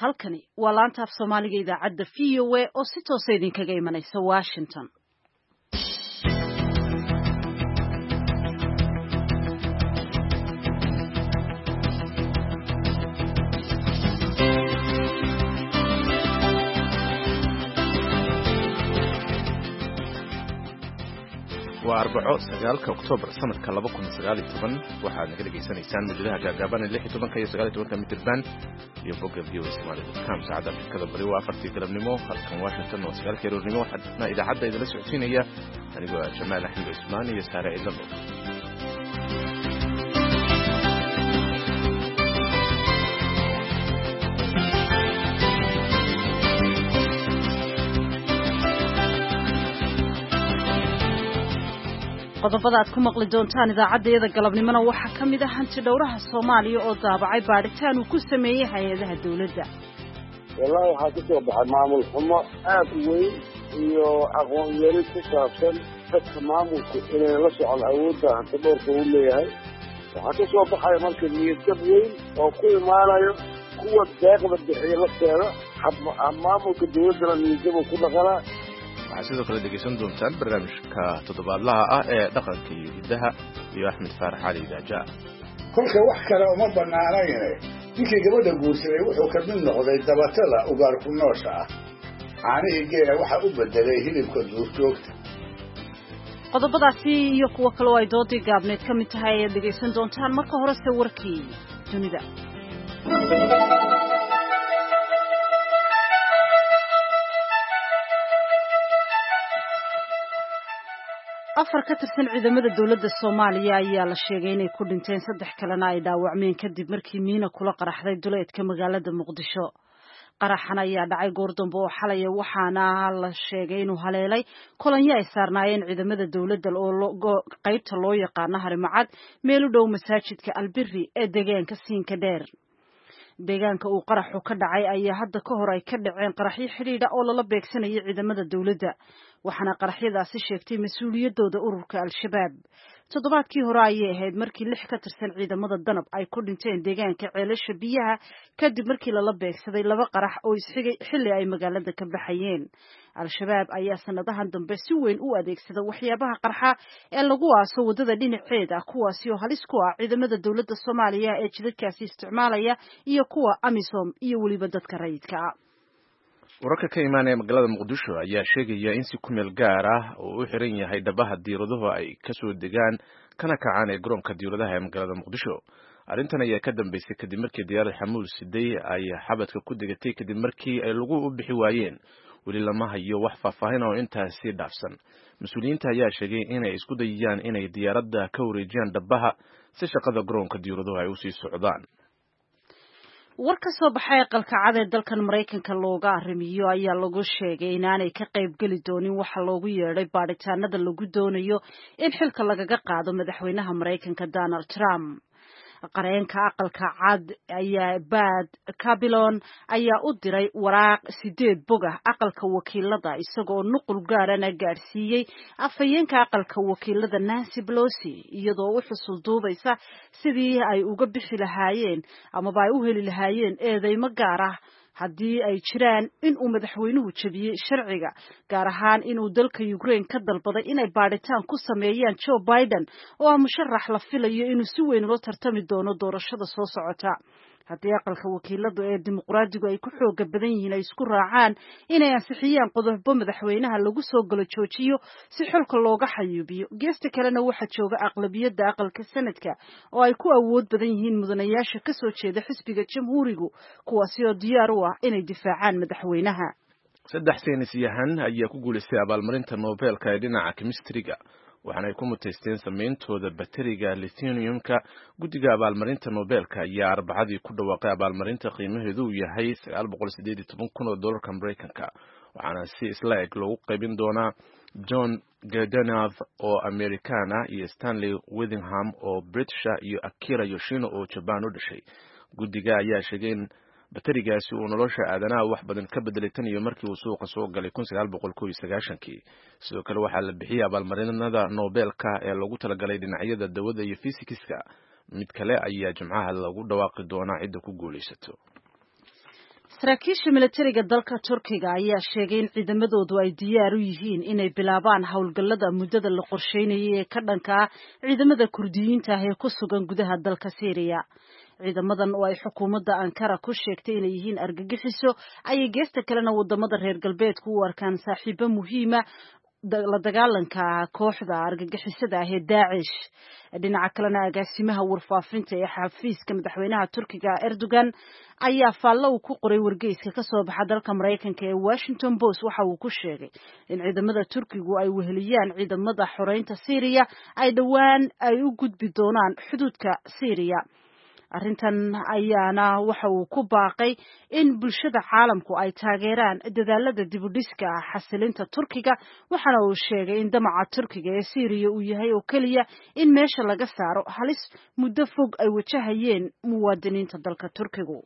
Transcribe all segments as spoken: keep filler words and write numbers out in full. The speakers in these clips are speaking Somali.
halkani waa laanta af Soomaaliga idaacadda V O A oo si toos ah idinkaga imanaysa Washington. waa arbaco sagaalka Oktoobar sanadka laba kun iyo sagaal iyo toban waxaad naga dhageysanaysaan muujadaha gaagaaban lix iyo tobanka iyo sagaal iyo tobanka mitirban iyo bogga V O A Somali dot com saacadda Afrikada bari waa afartii galabnimo halkan Washington waa sagaalkii aroornimo waxaana idaacadda idinla socodsiinaya anigoo ah Jamaal Axmed Cusmaan iyo Saare Idlamo. qodobada aad ku maqli doontaan idaacadeeda galabnimona waxa kamid ah hanti dhowraha Soomaaliya oo daabacay baaritaan uu ku sameeyay hay'adaha dawladda. wallahi waxa ku soo baxay maamul xumo aad u weyn iyo aqoon yari ku saabsan dadka maamulka inay la socon awoodda hanti dhowrka uu leeyahay. waxa ku soo baxay marka niyad weyn oo ku imaanayo kuwa deeqda bixiya la seero maamulka dawladda niyad ku dhaqana. waxaad sidoo kale dhegeysan doontaan barnaamijka toddobaadlaha ah ee dhaqanka iyo hiddaha iyo Axmed Faarax Cali Daaja. kolka wax kale uma banaanayne ninkii gabadha guursaday wuxuu ka mid noqday dabatada ugaar ku noosha ah caanihii geela waxa u bedelay hilibka duurjoogta. qodobadaasi iyo kuwa kale oo ay doodii gaabneed ka mid tahay ayaad dhegeysan doontaan marka horese warkii dunida. afar ka tirsan ciidamada dawladda Soomaaliya ayaa la sheegay inay ku dhinteen saddex kalena ay dhaawacmeen kadib markii miina kula qaraxday duleedka magaalada Muqdisho. qaraxan ayaa dhacay goor dambe oo xalay waxaana la sheegay inuu haleelay kolonyo ay saarnaayeen ciidamada dawladda oo qaybta loo yaqaan Harimacad meel u dhow masaajidka Albirri ee deegaanka Siinka Dheer. deegaanka uu qaraxu ka dhacay ayaa hadda ka hor ay ka dhaceen qaraxyo xiriir oo lala beegsanayay ciidamada dawladda waxaana qaraxyadaasi sheegtay mas'uuliyadooda ururka Al-Shabaab. toddobaadkii hore ayay ahayd markii lix ka tirsan ciidamada danab ay ku dhinteen deegaanka ceelasha biyaha kadib markii lala beegsaday laba qarax oo isxigay xilli ay magaalada ka baxayeen. Al-Shabaab ayaa sanadahan dambe si weyn u adeegsada waxyaabaha qarxa ee lagu aaso wadada dhinaceeda kuwaasi oo halis ku ah ciidamada dawladda Soomaaliya ee jidadkaasi isticmaalaya iyo kuwa AMISOM iyo waliba dadka rayidka ah. wararka ka imaanaya magaalada Muqdisho ayaa sheegaya in si ku meel gaar ah oo u xiran yahay dhabaha diiradaha ay ka soo degaan kana kacaan ee garoonka diiradaha ee magaalada Muqdisho. arrintan ayaa ka dambeysay kadib markii diyaarad xamuul siday ay xabadka ku degatay kadib markii ay lagu u bixi waayeen weli lama hayo wax faahfaahin oo intaasi dhaafsan. mas'uuliyiinta ayaa sheegay inay isku dayayaan inay diyaaradda ka wareejiyaan dhabaha si shaqada garoonka diiradaha ay u sii socdaan. war ka soo baxay aqalka cad ee dalkan Mareykanka looga arrimiyo ayaa lagu sheegay inaanay ka qayb gali doonin waxa loogu yeeray baaritaanada lagu doonayo in xilka lagaga qaado madaxweynaha Mareykanka Donald Trump. qareenka aqalka cad ayaa Bad Cabilon ayaa u diray waraaq sideed bog ah aqalka wakiilada isagoo nuqul gaarana gaarsiiyay afhayeenka aqalka wakiilada Nancy Pelosi iyadoo u xusul duubaysa sidii ay uga bixi lahaayeen ama ay u heli lahaayeen eedeymo gaar ah haddii ay jiraan in uu madaxweynuhu jabiyay sharciga gaar ahaan inuu dalka Ukraine ka dalbaday inay baaritaan ku sameeyaan Joe Biden oo ah musharax la filayo inuu si weyn ula tartami doono doorashada soo socota. haddii aqalka wakiiladu ee dimuqraadigu ay ku xooga badan yihiin ay isku raacaan inay ansixiyaan qodobo madaxweynaha lagu soo galo joojiyo si xilka looga xayuubiyo. geesta kalena waxa jooga aqlabiyadda aqalka sanadka oo ay ku awood badan yihiin mudanayaasha ka soo jeeda xisbiga jamhuurigu kuwaasi oo diyaar u ah inay difaacaan madaxweynaha. saddex saynis yahan ayaa ku guuleystay abaalmarinta Nobelka ee dhinaca chemistry-ga waxaana ay ku muteysteen sameyntooda bateriga lithium-ka. guddiga abaalmarinta Nobelka ayaa arbacadii ku dhawaaqay abaalmarinta qiimaheedu uu yahay sagaal boqol sideed iyo toban kun oo dollarka Mareykanka waxaana si isla eg loogu qaybin doonaa John Gurdjieff oo American ah iyo Stanley Whittingham oo British ah iyo Akira Yoshino oo Japan u dhashay. guddiga ayaa sheegay in baterigaasi uu nolosha aadanaha wax badan ka bedelay tan iyo markii uu suuqa soo galay kun sagaal boqol kow iyo sagaashan-kii. sidoo kale waxaa la bixiyay abaalmarinada Nobelka ee lagu talagalay dhinacyada dawada iyo fiisikiska. mid kale ayaa Jimcaha lagu dhawaaqi doonaa cidda ku guuleysato. saraakiisha militariga dalka Turkiga ayaa sheegay in ciidamadoodu ay diyaar u yihiin inay bilaabaan howlgallada muddada la qorsheynayay ee ka dhanka ah ciidamada Kurdiyiinta ah ee ku sugan gudaha dalka Syria. ciidamadan oo ay xukuumadda Ankara ku sheegtay inay yihiin argagixiso ayay geesta kalena wadamada reer galbeedku u arkaan saaxiibo muhiima la dagaalanka kooxda argagixisada ah ee Daesh. dhinaca kalena agaasimaha warfaafinta ee xafiiska madaxweynaha Turkiga Erdogan ayaa faallo uu ku qoray wargeyska ka soo baxa dalka Mareykanka ee Washington Post waxa uu ku sheegay in ciidamada Turkigu ay weheliyaan ciidamada xoreynta Syria ay dhawaan ay u gudbi doonaan xuduudka Syria. arrintan ayaana waxa uu ku baaqay in bulshada caalamku ay taageeraan dadaalada dib u dhiska xasilinta Turkiga waxaana uu sheegay in damaca Turkiga ee Syria uu yahay oo kaliya in meesha laga saaro halis muddo fog ay wajahayeen muwaadiniinta dalka Turkigu.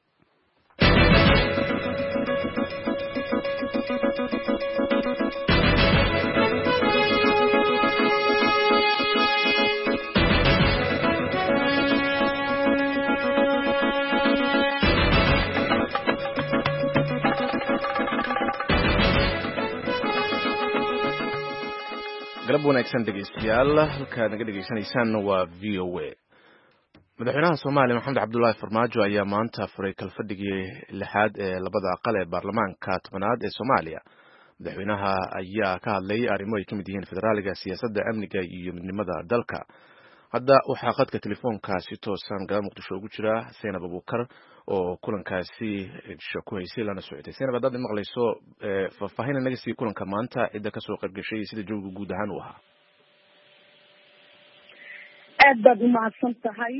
galab wanaagsan dhegeystayaal halkaad naga dhegeysanaysaan waa V O A. madaxweynaha Soomaaliya Maxamed Cabdullaahi Farmaajo ayaa maanta furay kalfadhigii lixaad ee labada aqal ee baarlamaanka tobanaad ee Soomaaliya. madaxweynaha ayaa ka hadlay arrimo ay ka mid yihiin federaaliga, siyaasadda, amniga iyo midnimada dalka. hadda waxaa khadka telefoonka si toosan galab Muqdisho ugu jira Seenab Abuukar oo kulankaasi ku haysay lana socotay. Seenab, haddaad maqlayso faahfaahin naga sii kulanka maanta cidda ka soo qayb gashay sida jooga guud ahaan u ahaa. aad baad u mahadsan tahay.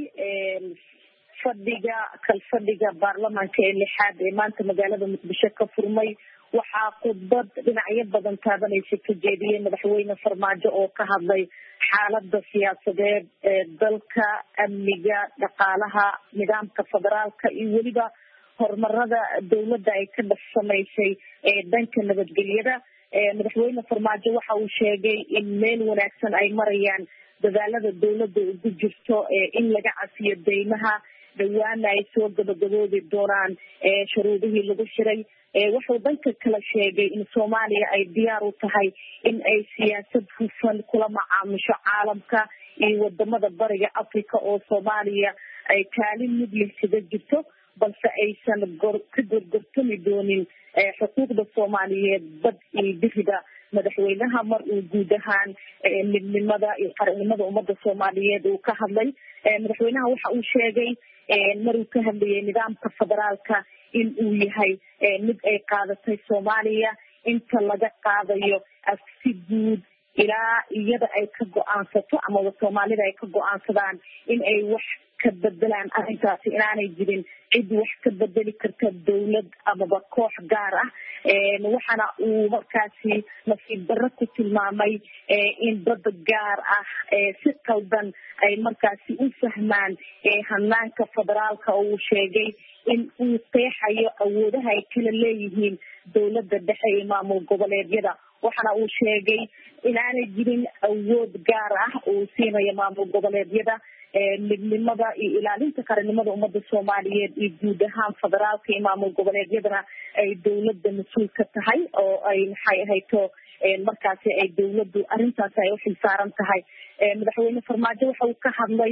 fadhiga kalfadhiga baarlamaanka ee lixaad ee maanta magaalada Muqdisho ka furmay waxaa khudbad dhinacyo badan taabanaysa ka jeediyay madaxweyne Farmaajo oo ka hadlay xaaladda siyaasadeed ee dalka, amniga, dhaqaalaha, nidaamka federaalka iyo weliba horumarada dowladda ay ka samaysay ee dhanka nabadgelyada. madaxweyne Farmaajo waxa uu sheegay in meel wanaagsan ay marayaan dadaalada dowladda ugu jirto in laga cafiyo deymaha dhawaana ay soo gabagaboobi doonaan shuruudihii lagu xiray. wuxuu dhanka kala sheegay in Soomaaliya ay diyaar u tahay in ay siyaasad hufan kula macaamisho caalamka iyo wadamada bariga Afrika oo Soomaaliya ay kaalin mid leh kaga jirto balse aysan ka gorgortami doonin xuquuqda Soomaaliyeed bad iyo bixida. madaxweynaha mar uu guud ahaan midnimada iyo qaranimada ummadda Soomaaliyeed uu ka hadlay. madaxweynaha waxa uu sheegay mar uu ka hadlayay nidaamka federaalka in uu yahay mid ay qaadatay Soomaaliya inta laga qaadayo afsi guud ilaa iyada ay ka go'aansato ama Soomaalida ay ka go'aansadaan in ay wax ka bedelaan arrintaasi inaanay jirin cid wax ka bedeli karta dowlad amaba koox gaar ah. waxaana uu markaasi nasiib darro ku tilmaamay in dad gaar ah si qaldan ay markaasi u fahmaan hanaanka federaalka oo uu sheegay in uu qeexayo awoodaha ay kala leeyihiin dowladda dhexe iyo maamul goboleedyada. waxaana uu sheegay inaanay jirin awood gaar ah uu siinayo maamul goboleedyada. midnimada iyo ilaalinta qaranimada ummadda Soomaaliyeed iyo guud ahaan federaalka iyo maamul goboleedyadana ay dowladda mas'uul ka tahay oo ay maxay ahayto markaasi ay dowladdu arrintaasi ay u xilsaaran tahay. madaxweyne Farmaajo waxa uu ka hadlay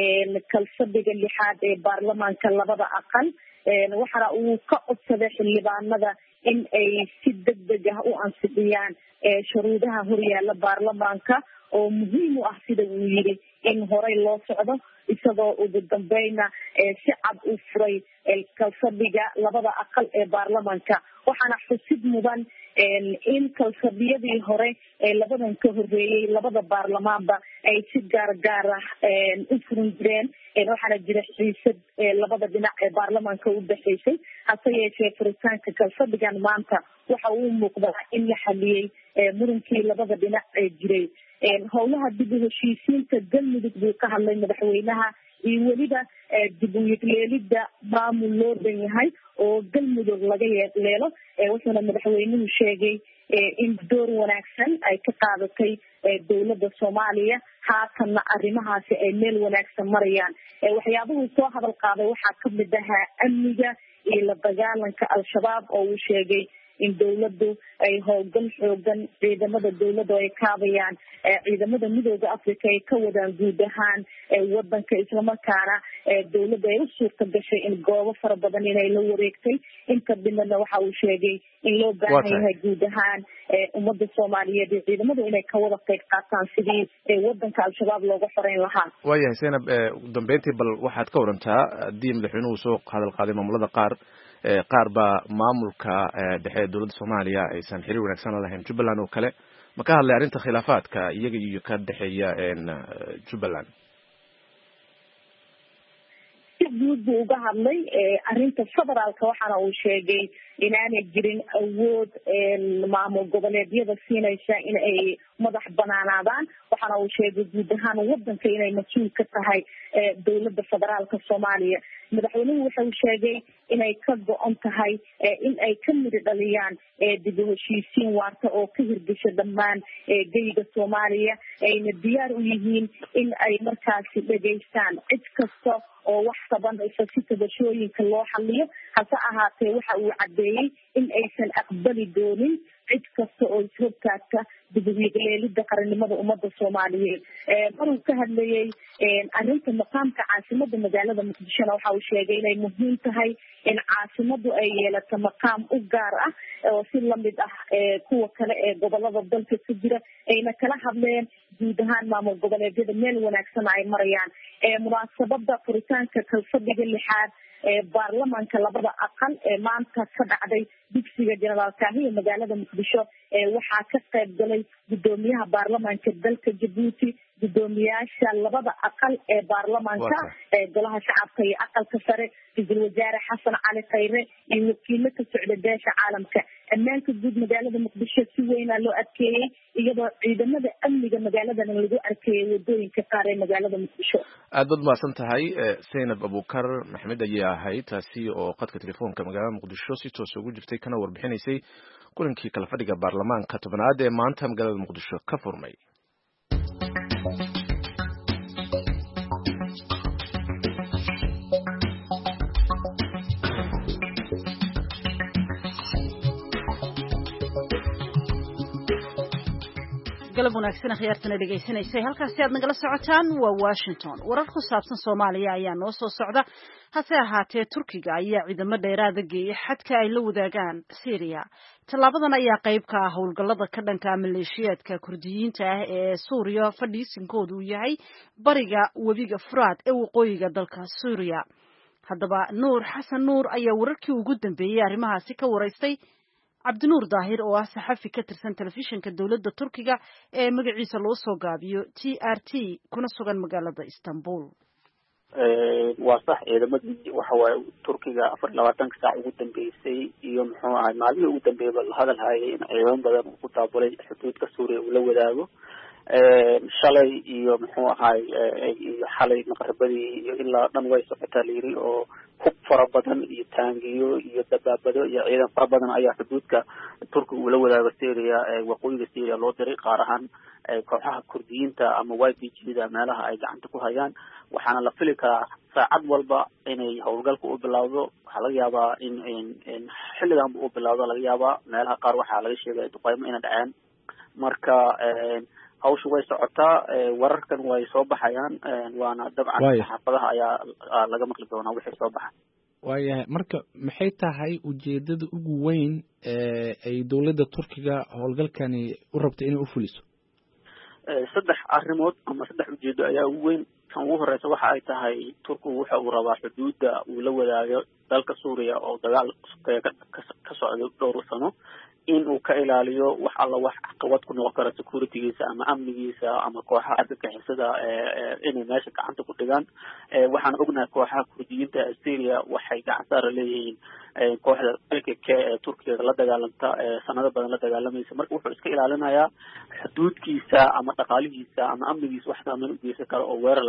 kalfadhiga lixaad ee baarlamaanka labada aqal. waxaana uu ka codsaday xildhibaanada in ay si degdeg ah u ansixiyaan shuruudaha horyaala baarlamaanka oo muhiim u ah sida uu yiri in horey loo socdo isagoo ugu dambayna si cad u furay kalfadhiga labada aqal ee baarlamaanka. waxaana xusid mudan in kalfadhiyadii hore ee labadan ka horeeyay labada baarlamaanba ay si gaar gaar ah u furin jireen. waxaana jira xiisad labada dhinac ee baarlamaanka u dhaxaysay hase yeeshee furitaanka kalfadhigan maanta waxa uu muuqdaa in la xaliyey murunkii labada dhinac ee jiray. howlaha dib u heshiisiinta galmudug buu ka hadlay madaxweynaha iyo weliba dib u yegleelida maamul loo dhan yahay oo galmudug laga yeeleelo. wuxuuna madaxweynuhu sheegay in door wanaagsan ay ka qaadatay dowladda Soomaaliya haatanna arrimahaasi ay meel wanaagsan marayaan. waxyaabuhu soo hadal qaaday waxaa ka mid ahaa amniga iyo la dagaalanka al-shabaab oo uu sheegay in dawladdu ay howlgal xoogan ciidamada dawladda ay kaabayaan ciidamada midooda africa ay ka wadaan guud ahaan wadanka islamarkaana dawladda ay u suurta gashay in goobo fara badan inay la wareegtay inta dhimadna waxa uu sheegay in loo baahan yahay guud ahaan ummadda soomaaliyeed iyo ciidamadu inay ka wada qayb qaataan sidii wadanka al-shabaab looga xoreyn lahaa. waayahay Zainab, ugu dambeyntii bal waxaad ka warantaa haddii madaxweynuhu soo hadal qaaday maamulada qaar qaar baa maamulka dhexe ee dowladda Soomaaliya aysan xiriir wanaagsan la lahayn Jubbaland oo kale ma ka hadlay arrinta khilaafaadka iyaga iyo ka dhaxeeya Jubbaland? guud buu uga hadlay arrinta federaalka waxaana uu sheegay inaanay jirin awood maamul goboleedyada siinaysa in ay madax banaanaadaan waxaana uu sheegay guud ahaan wadanka inay mas-uul ka tahay dowladda federaalka Soomaaliya. madaxweynuhu wuxuu sheegay inay ka go-on tahay in ay ka mid dhaliyaan dib u heshiisiin waarta oo ka hirgasha dhammaan geyga Soomaaliya ayna diyaar u yihiin in ay markaasi dhageystaan cid kasta oo wax taban isa si tabashooyinka loo xalliyo hase ahaatee waxa uu cadeeyay in aysan aqbali doonin cid kasta oo ishabtaagta dib u higleelida qarannimada ummadda Soomaaliyeed. maruu ka hadlayay arrinta maqaamka caasimada magaalada Muqdisho waxa uu sheegay inay muhiim tahay in caasimadu ay yeelato maqaam u gaar ah oo si lamid ah kuwa kale ee gobolada dalka ka jira ayna kala hadleen guud ahaan maamul goboleedyada meel wanaagsan ay marayaan. munaasabada furitaanka kalfadhiga lixaad ee baarlamaanka labada aqal ee maanta ka dhacday dugsiga General Kaahiya magaalada Muqdisho waxaa ka qayb galay gudoomiyaha baarlamaanka dalka Djibouti, gudoomiyaasha labada aqal ee baarlamaanka ee golaha shacabka iyo aqalka sare, ra'iisul wasaare Xasan Cali Khayre iyo wakiilo ka socda beesha caalamka. ammaanka guud magaalada Muqdisho si weyn loo adkeeyay iyadoo ciidamada amniga magaalada lagu arkay wadooyinka qaar ee magaalada Muqdisho. aad baad mahadsan tahay Zainab Abuukar Maxamed ayaa ahayd taasi oo qadka telefoonka magaalada Muqdisho si toos ugu jirtay kana warbixinaysay kulankii kala fadhiga baarlamaanka tobnaad ee maanta magaalada Muqdisho ka furmay. galab wanaagsan khiyaartana dhageysanaysa halkaasi aad nagala socotaan waa Washington. warar ku saabsan Soomaaliya ayaa noo soo socda hase ahaatee Turkiga ayaa ciidamo dheeraad ah geeyay xadka ay la wadaagaan Syria. Tallaabadan ayaa qayb ka ah howlgallada ka dhanka maleeshiyaadka Kurdiyiinta ah ee Suuriya fadhiisinkoodu uu yahay bariga webiga Furaad ee waqooyiga dalka Suuriya. haddaba Nuur Xasan Nuur ayaa wararkii ugu dambeeyay arrimahaasi ka waraystay Cabdinuur Daahir oo ah saxafi ka tirsan telefishinka dawladda Turkiga ee magaciisa loo soo gaabiyo T R T kuna sugan magaalada Istanbul. ee waa sax ciidamadii waxa waaye Turkiga afar iyo labaatan saac ugu dambeysay iyo muxuu ahay maalmihii ugu dambeeyay la hadal hayay in ciidan badan uu ku taabulay xuduudka Suuriya uu la wadaago ee shalay iyo muxuu ahay iyo xalay maqribadii iyo ilaa dhan way socotaa liiri oo hub fara badan iyo taangiyo iyo dabaabado iyo ciidan fara badan ayaa xuduudka Turkiga uu la wadaago Syria ee waqooyiga Syria loo diray qaar ahaan kooxaha Kurdiyiinta ama Y P G-da meelaha ay gacanta ku hayaan waxaana la fili karaa saacad walba inay howlgalku u bilowdo. waxaa laga yaabaa in in xilligan uu bilowdo laga yaabaa meelaha qaar waxaa laga sheegay duqeymo inay dhaceen marka hawshu way socotaa wararkan way soo baxayaan waana dabcan saxaafadaha ayaa laga maqli doonaa wixii soo baxa. waayahay marka maxay tahay ujeedada ugu weyn ee ay dawladda Turkiga howlgalkani u rabtay inay u fuliso? saddex arrimood ama saddex ujeedo ayaa ugu weyn. kan ugu horeysa waxa ay tahay Turkigu waxa uu rabaa xuduudda uu la wadaago dalka Suuriya oo dagaal ka socdo dhowr sano in uu ka ilaaliyo wax alla wax caqabad ku noqon kara securitygiisa ama amnigiisa ama kooxaha argagixisada ee inay meesha gacanta ku dhigaan. waxaan ognahay kooxaha Kurdiyiinta ee Syria waxay gacan saar leeyihiin kooxda P K K ee Turkiga la dagaalanta sanado badan la dagaalamaysa marka wuxuu iska ilaalinayaa xuduudkiisa ama dhaqaalihiisa ama amnigiisa wax saameyn u geysan kara oo weerar laga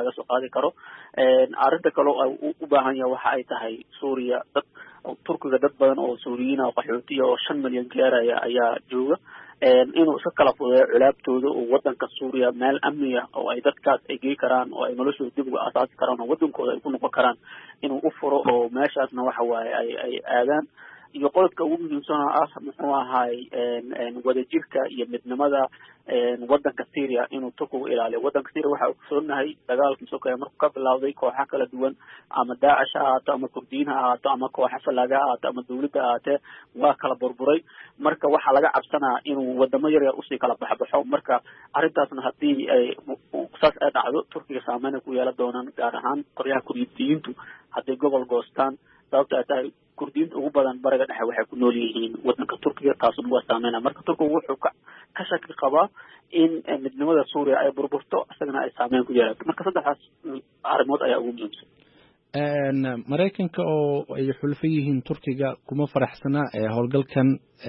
laga soo qaadi karo arrinta kale oo u baahan yahay waxa ay tahay suuriya dad turkiga dad badan oo suuriyiin oo qaxootiya oo shan milyan gaaraya ayaa jooga inuu iska kala fudeeyo culaabtooda oo wadanka suuriya meel amniya oo ay dadkaas ay gey karaan oo ay noloshooda dib uga asaasi karaan oo wadankooda ay ku noqon karaan inuu u furo oo meeshaasna waxa waaye ay ay aadaan iyo qodobka ugu muhiimsan ah muxuu ahaay wadajirka iyo midnimada wadanka Syria inuu turkigu ilaaliyo wadanka Syria waxa uu soonahay dagaalkii Sokeeye markuu ka bilowday kooxo kala duwan ama Daesh ha ahaato ama Kurdiin ha ahaato ama kooxo falaga ha ahaato ama dawladda ha ahaatee waa kala burburay marka waxa laga cabsanaa inuu wadamo yar yar usii kala baxbaxo marka arrintaasna haddii ay saas ay dhacdo turkiga saameyn ku yeelan doonaan gaar ahaan qoryaha kurdiyiintu hadday gobol goostaan sababta ay tahay kurdiyiinta ugu badan bariga dhexe waxay ku nool yihiin wadanka turkiga taasuna waa saameynaa marka turkigu wuxuu ka ka shaki qabaa in midnimada suuriya ay burburto isagana ay saameyn ku yeelato marka saddexdaas arrimood ayaa ugu muhiimsan maraykanka oo ay xulfo yihiin turkiga kuma faraxsana howlgalkan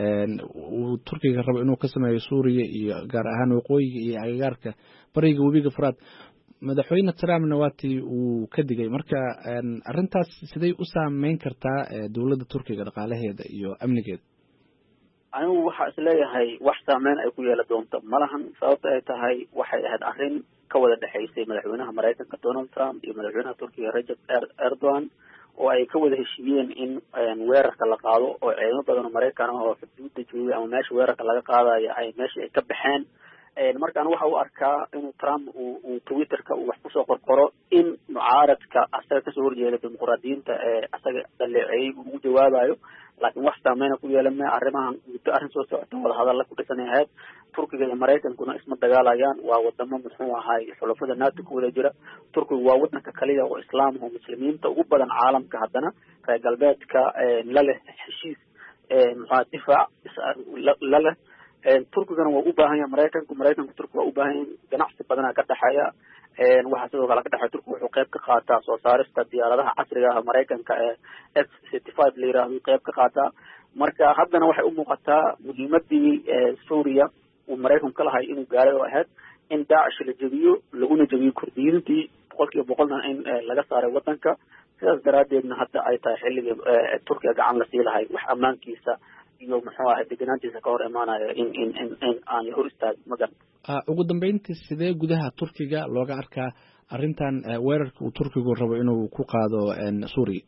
uu turkiga rabo inuu ka sameeyo suuriya iyo gaar ahaan waqooyiga iyo agagaarka bariga webiga furaad madaxweyne Trumpna waatii uu ka digay marka arrintaas siday u saameyn kartaa dawladda turkiga dhaqaalaheeda iyo amnigeeda anigu waxa isleeyahay wax saameyn ay ku yeelan doonto malahan sababta ay tahay waxay ahayd arrin ka wada dhaxaysay madaxweynaha Mareykanka Donald Trump iyo madaxweynaha Turkiga Recep Erdogan oo ay ka wada heshiiyeen in weerarka la qaado oo ciidamo badan oo Mareykan ah oo xuduudda joogay ama meesha weerarka laga qaadayo ay meesha ay ka baxeen markaan waxa uu arkaa inuu Trump uu Twitterka uu wax ku soo qorqoro in mucaaradka asaga kasoo horjeeda dimuqraadiyiinta ee asaga dhaleeceeyay uu jawaabayo laakiin wax saameyn ku yeelanay arrimahan muddo arrin soo socota wada hadal ku dhisanayay Turkiga iyo Mareykankuna isma dagaalayaan waa wadamo muxuu ahaay xulafada NATO ku wada jira Turkiga waa wadanka kaliya oo islaam oo muslimiinta ugu badan caalamka haddana reer galbeedka la leh heshiis muxuu difaac la leh turkigana waa u baahan yahay Mareykanku Mareykanku turkiga waa u baahan yahay ganacsi badan ka dhaxaya waxa sidoo kale ka dhaxay turkiga wuxuu qayb ka qaataa soo saarista diyaaradaha casriga ah Mareykanka ee F thirty-five la yiraahdo qayb ka qaataa marka haddana waxay u muuqataa muhiimadii Suuriya uu Mareykanku ka lahay inuu gaaray oo ahayd in Daesh la jabiyo laguna jabiyo kurdiyiintii boqolkiiba boqolna in laga saaray wadanka sidaas daraadeedna hadda ay tahay xilligii turkiga gacan la sii lahay wax ammaankiisa iyo muxuu ahaay deganaantiisa ka hor imaanaya in in in in aan hor istaagin magan ugu dambeyntii sidee gudaha turkiga looga arkaa arrintan weerarka uu turkigu rabo inuu ku qaado Suuriya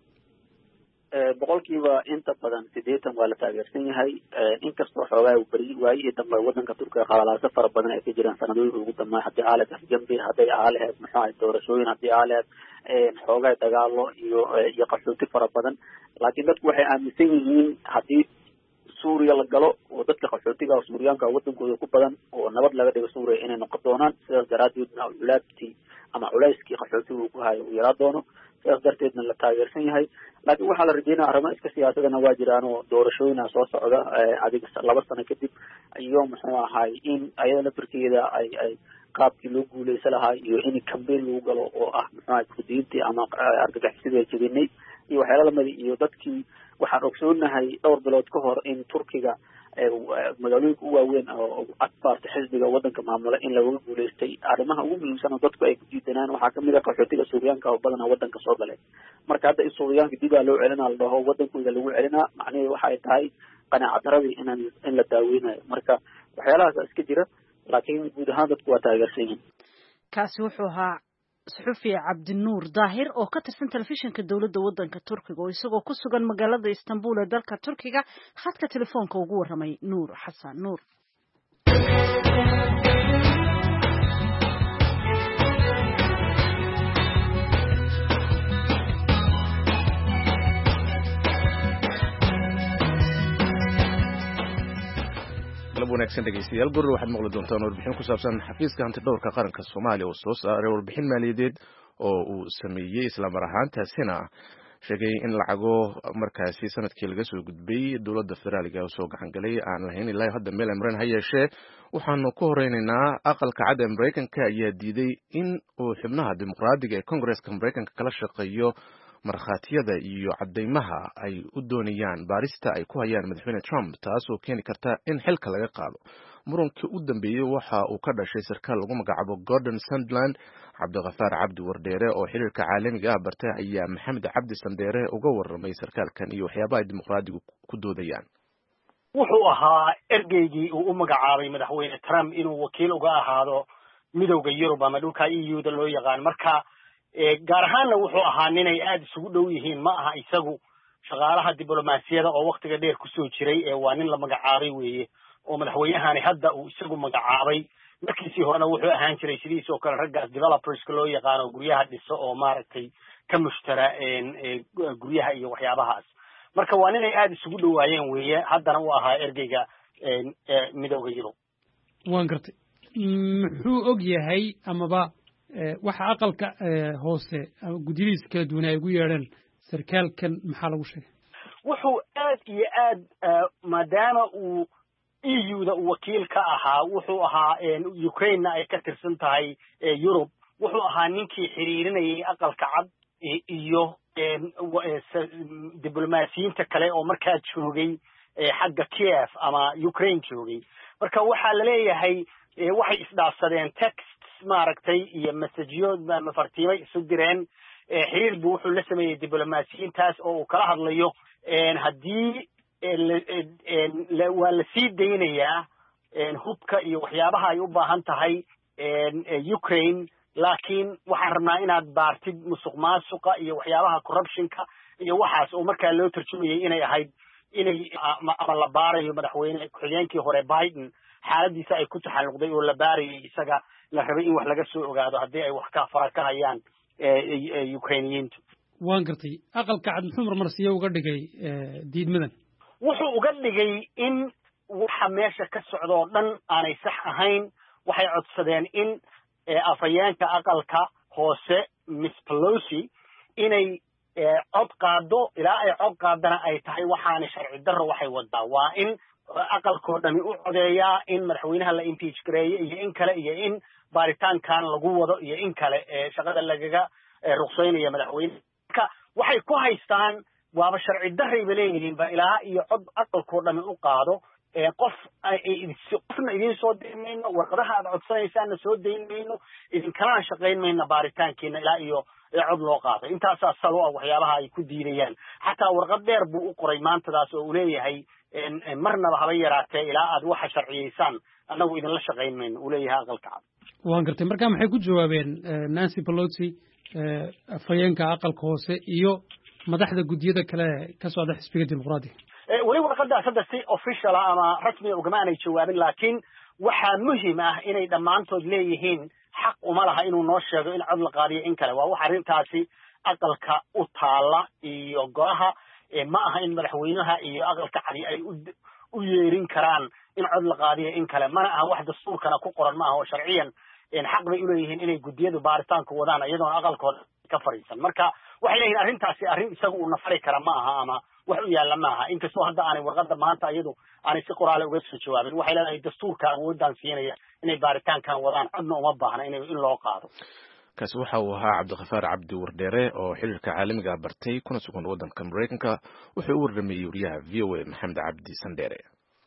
boqolkiiba inta badan sideetan waa la taageersan yahay inkastoo xoogaa uu bari waayay dambe wadanka turkiga qalalaasa fara badan ay ka jiraan sanadooyinka ugu dambeeyay haddii aalad afgambi hadday aalaheed muxuu ahaay doorashooyin haddii aalaheed xoogaa dagaalo iyo iyo qaxooti fara badan laakiin dadku waxay aaminsan yihiin haddii Suuriya la galo oo dadka qaxootiga Suuriyaanka wadankooda ku badan oo nabad laga dhigo Suuriya inay noqon doonaan sidaas daraadeedna culaabtii ama culayskii qaxootiga uu ku hayo uu yaraa doono sidaas darteedna la taageersan yahay laakiin waxaa la rajeynayaa arrimo iska siyaasadana waa jiraan oo doorashooyina soo socda adiga laba sano kadib iyo muxuu ahaay in ayada turkiga ay ay qaabkii loo guuleysan lahaa iyo in campaign lagu galo oo ah muxuu ahaay kurdiyiintii ama argagixisada jabinay iyo waxyaalo lamid iyo dadkii waxaan ogsoonahay dhowr bilood ka hor in turkiga magaalooyinka u waaweyn oo akbarta xisbiga wadanka maamula in laga guuleystay arrimaha ugu muhiimsan oo dadku ay ku diidanaan waxaa kamid ah qaxootiga Suuriyaanka oo badan wadanka soo galay marka hadda in Suuriyaanka dib loo celinaa la dhaho wadankooda lagu celinaa macnaheedu waxa ay tahay qanaacad darradii in in la daaweynayo marka waxyaalahaas iska jira laakiin guud ahaan dadku waa taageersan yihiin kaasi wuxuu ahaa suxufi Cabdinuur Daahir oo ka tirsan telefishinka dawladda wadanka Turkiga oo isagoo ku sugan magaalada Istanbul ee dalka Turkiga khadka telefoonka ugu waramay Nuur Xasan Nuur wanaagsan dhegeystayaal guri waxaad maqli doontaan warbixin ku saabsan xafiiska hantidhowrka qaranka Soomaaliya oo soo saaray warbixin maaliyadeed oo uu sameeyay isla mar ahaantaasina sheegay in lacago markaasi sanadkii laga soo gudbay dowladda federaalka oo soo gacan galay aan lahayn ilaa hadda meel amreen ha yeeshee waxaanu ku horeynaynaa aqalka cad ee Mareykanka ayaa diiday in uu xubnaha dimuqraadiga ee Congress-ka Mareykanka kala shaqeeyo markhaatiyada iyo cadeymaha ay u doonayaan baarista ay ku hayaan madaxweyne Trump taasoo keeni karta in xilka laga qaado murankii u dambeeyey waxa uu ka dhashay sarkaal lagu magacaabo Gordon Sandland. Cabdiqafaar Cabdi Wardheere oo xiriirka caalamiga ah bartay ayaa Maxamed Cabdi Sandheere uga warramay sarkaalkan iyo waxyaabaha ay dimuqraadigu ku doodayaan. wuxuu ahaa ergeygii uu u magacaabay madaxweyne Trump inuu wakiil uga ahaado midowga Yurub ama dhulka E U-da loo yaqaan. marka gaar ahaanna wuxuu ahaa ninay aad isugu dhow yihiin, ma aha isagu shaqaalaha diblomaasiyada oo waqtiga dheer kusoo jiray ee waa nin la magacaabay weeye oo madaxweynahani hadda uu isagu magacaabay. markiisii horena wuxuu ahaan jiray sidiisoo kale raggaas developerska loo yaqaano guryaha dhiso oo maaragtay ka mushtara guryaha iyo waxyaabahaas. marka waa ninay aad isugu dhowaayeen weeye, haddana uu ahaa ergeyga midowga Yurub. waan gartay muxuu og yahay amaba waxa aqalka hoose guddigiisa kala duwan ay ugu yeedheen sarkaalkan maxaa lagu sheegay? wuxuu aad iyo aad maadaama uu E U-da uu wakiil ka ahaa, wuxuu ahaa Ukraine ay ka tirsan tahay Yurub, wuxuu ahaa ninkii xiriirinayay aqalka cad iyo diblomaasiyiinta kale oo markaa joogay xagga Kiev ama Ukraine joogay. marka waxaa la leeyahay waxay isdhaafsadeen texts maaragtay iyo messageyo mafartiimay isu direen. xiriir buu wuxuu la sameeyey diblomaasiyiintaas oo uu kala hadlayo haddii waa la sii daynayaa hubka iyo waxyaabaha ay u baahan tahay Ukraine, laakiin waxaan rabnaa inaad baartid musuq maasuqa iyo waxyaabaha corruptionka iyo waxaas oo markaa loo tarjumayay inay ahayd inay ama la baarayo madaxweyne ku-xigeenkii hore Biden xaaladiisa ay ku taxalluqday oo la baarayay isaga, la rabay in wax laga soo ogaado haddii ay wax ka fara ka hayaan Ukrainiyiintu. waan gartay aqalka cad muxuu marmarsiye uga dhigay diidmadan? wuxuu uga dhigay in waxa meesha ka socda oo dhan aanay sax ahayn. waxay codsadeen in afhayeenka aqalka hoose Miss Pelosi inay cod qaado, ilaa ay cod qaadana ay tahay waxaana sharci darro waxay wadaa. waa in aqalkoo dhami u codeeyaa in madaxweynaha la impeach gareeyo iyo in kale iyo in baaritaankan lagu wado iyo in kale shaqada lagaga ruqsaynaya madaxweyne. marka waxay ku haystaan waaba sharci darrayba leeyihiin ba ilaa iyo cod aqalkoo dhami u qaado. qof qofna idiin soo dayn mayno, warqadaha aad codsanaysaanna soo dayn mayno, idinkalana shaqayn mayno baaritaankiina ilaa iyo cod loo qaado. intaasaa salo ah waxyaabaha ay ku diidayaan. xataa warqad dheer buu u qoray maantadaas oo uu leeyahay marnaba haba yaraatee ilaa aad waxa sharciyeysaan annagu idinla shaqayn mayno, uu leeyahay aqalka cad. waan gartay marka maxay ku jawaabeen Nancy Pelosi afhayeenka aqalka hoose iyo madaxda guddiyada kale ka socda xisbiga dimuqraadiga? weli warqadaas hadda si official ah ama rasmi ugama aanay jawaabin, laakiin waxaa muhiim ah inay dhammaantood leeyihiin xaq uma laha inuu noo sheego in cod la qaadiyo in kale. waa wax arrintaasi aqalka u taala iyo golaha, ma aha in madaxweynaha iyo aqalka cadi ay u yeerin karaan in cod la qaadiyo in kale. mana aha wax dastuurkana ku qoran ma aha oo sharciyan xaq bay u leeyihiin inay guddiyadu baaritaanka wadaan iyadoona aqalkooda ka fariisan. marka waxay leeyihiin arrintaasi arrin isagu uu nafari kara ma aha ama wax u yaalla ma aha, inkastoo hadda aanay warqadda maanta iyadu aanay si qoraale uga soo jawaabin. waxay leedahay dastuurka awoodaan siinaya inay baaritaankan wadaan, codna uma baahna in in loo qaado. kaasi waxa uu ahaa Cabdiqafaar Cabdi Wardheere oo xiriirka caalamiga bartay kuna sugan waddanka Mareykanka. wuxuu u warramayay wariyaha V O A Maxamed Cabdi Sandheere.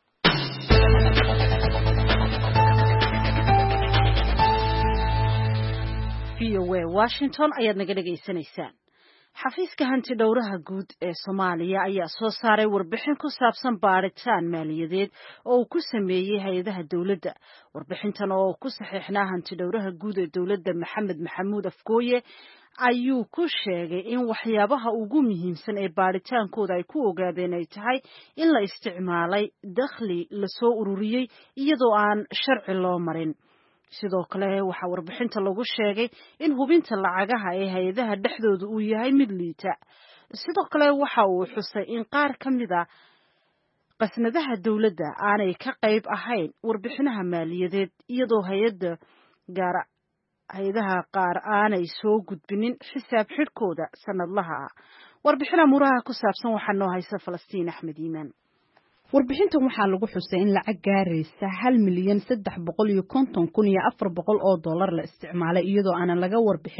V O A Washington ayaad naga dhegaysanaysaan. xafiiska hanti dhowraha guud ee Soomaaliya ayaa soo saaray warbixin ku saabsan baaritaan maaliyadeed oo uu ku sameeyay hay'adaha dawladda. warbixintan oo ku saxiixnaa hanti dhowraha guud ee dawladda Maxamed Maxamuud Afgooye ayuu ku sheegay in waxyaabaha ugu muhiimsan ee baaritaankooda ay ku ogaadeen ay tahay in la isticmaalay dakhli la soo ururiyey iyadoo aan sharci loo marin. sidoo kale waxaa warbixinta lagu sheegay in hubinta lacagaha ee hay'adaha dhexdooda uu yahay mid liita. sidoo kale waxa uu xusay in qaar ka mid a qasnadaha dawladda aanay ka qayb ahayn warbixinaha maaliyadeed iyadoo hay'ada gaar hay'adaha qaar aanay soo gudbinin xisaab xidhkooda sanadlaha ah. warbixin amuraha ku saabsan waxaa noo haysa Falastiin Axmed Iimaan. warbixintan waxaa lagu xusay in lacag gaaraysa hal milyan saddex boqol iyo konton kun iyo afar boqol oo dollar la isticmaalay iyadoo aanan laga warbixin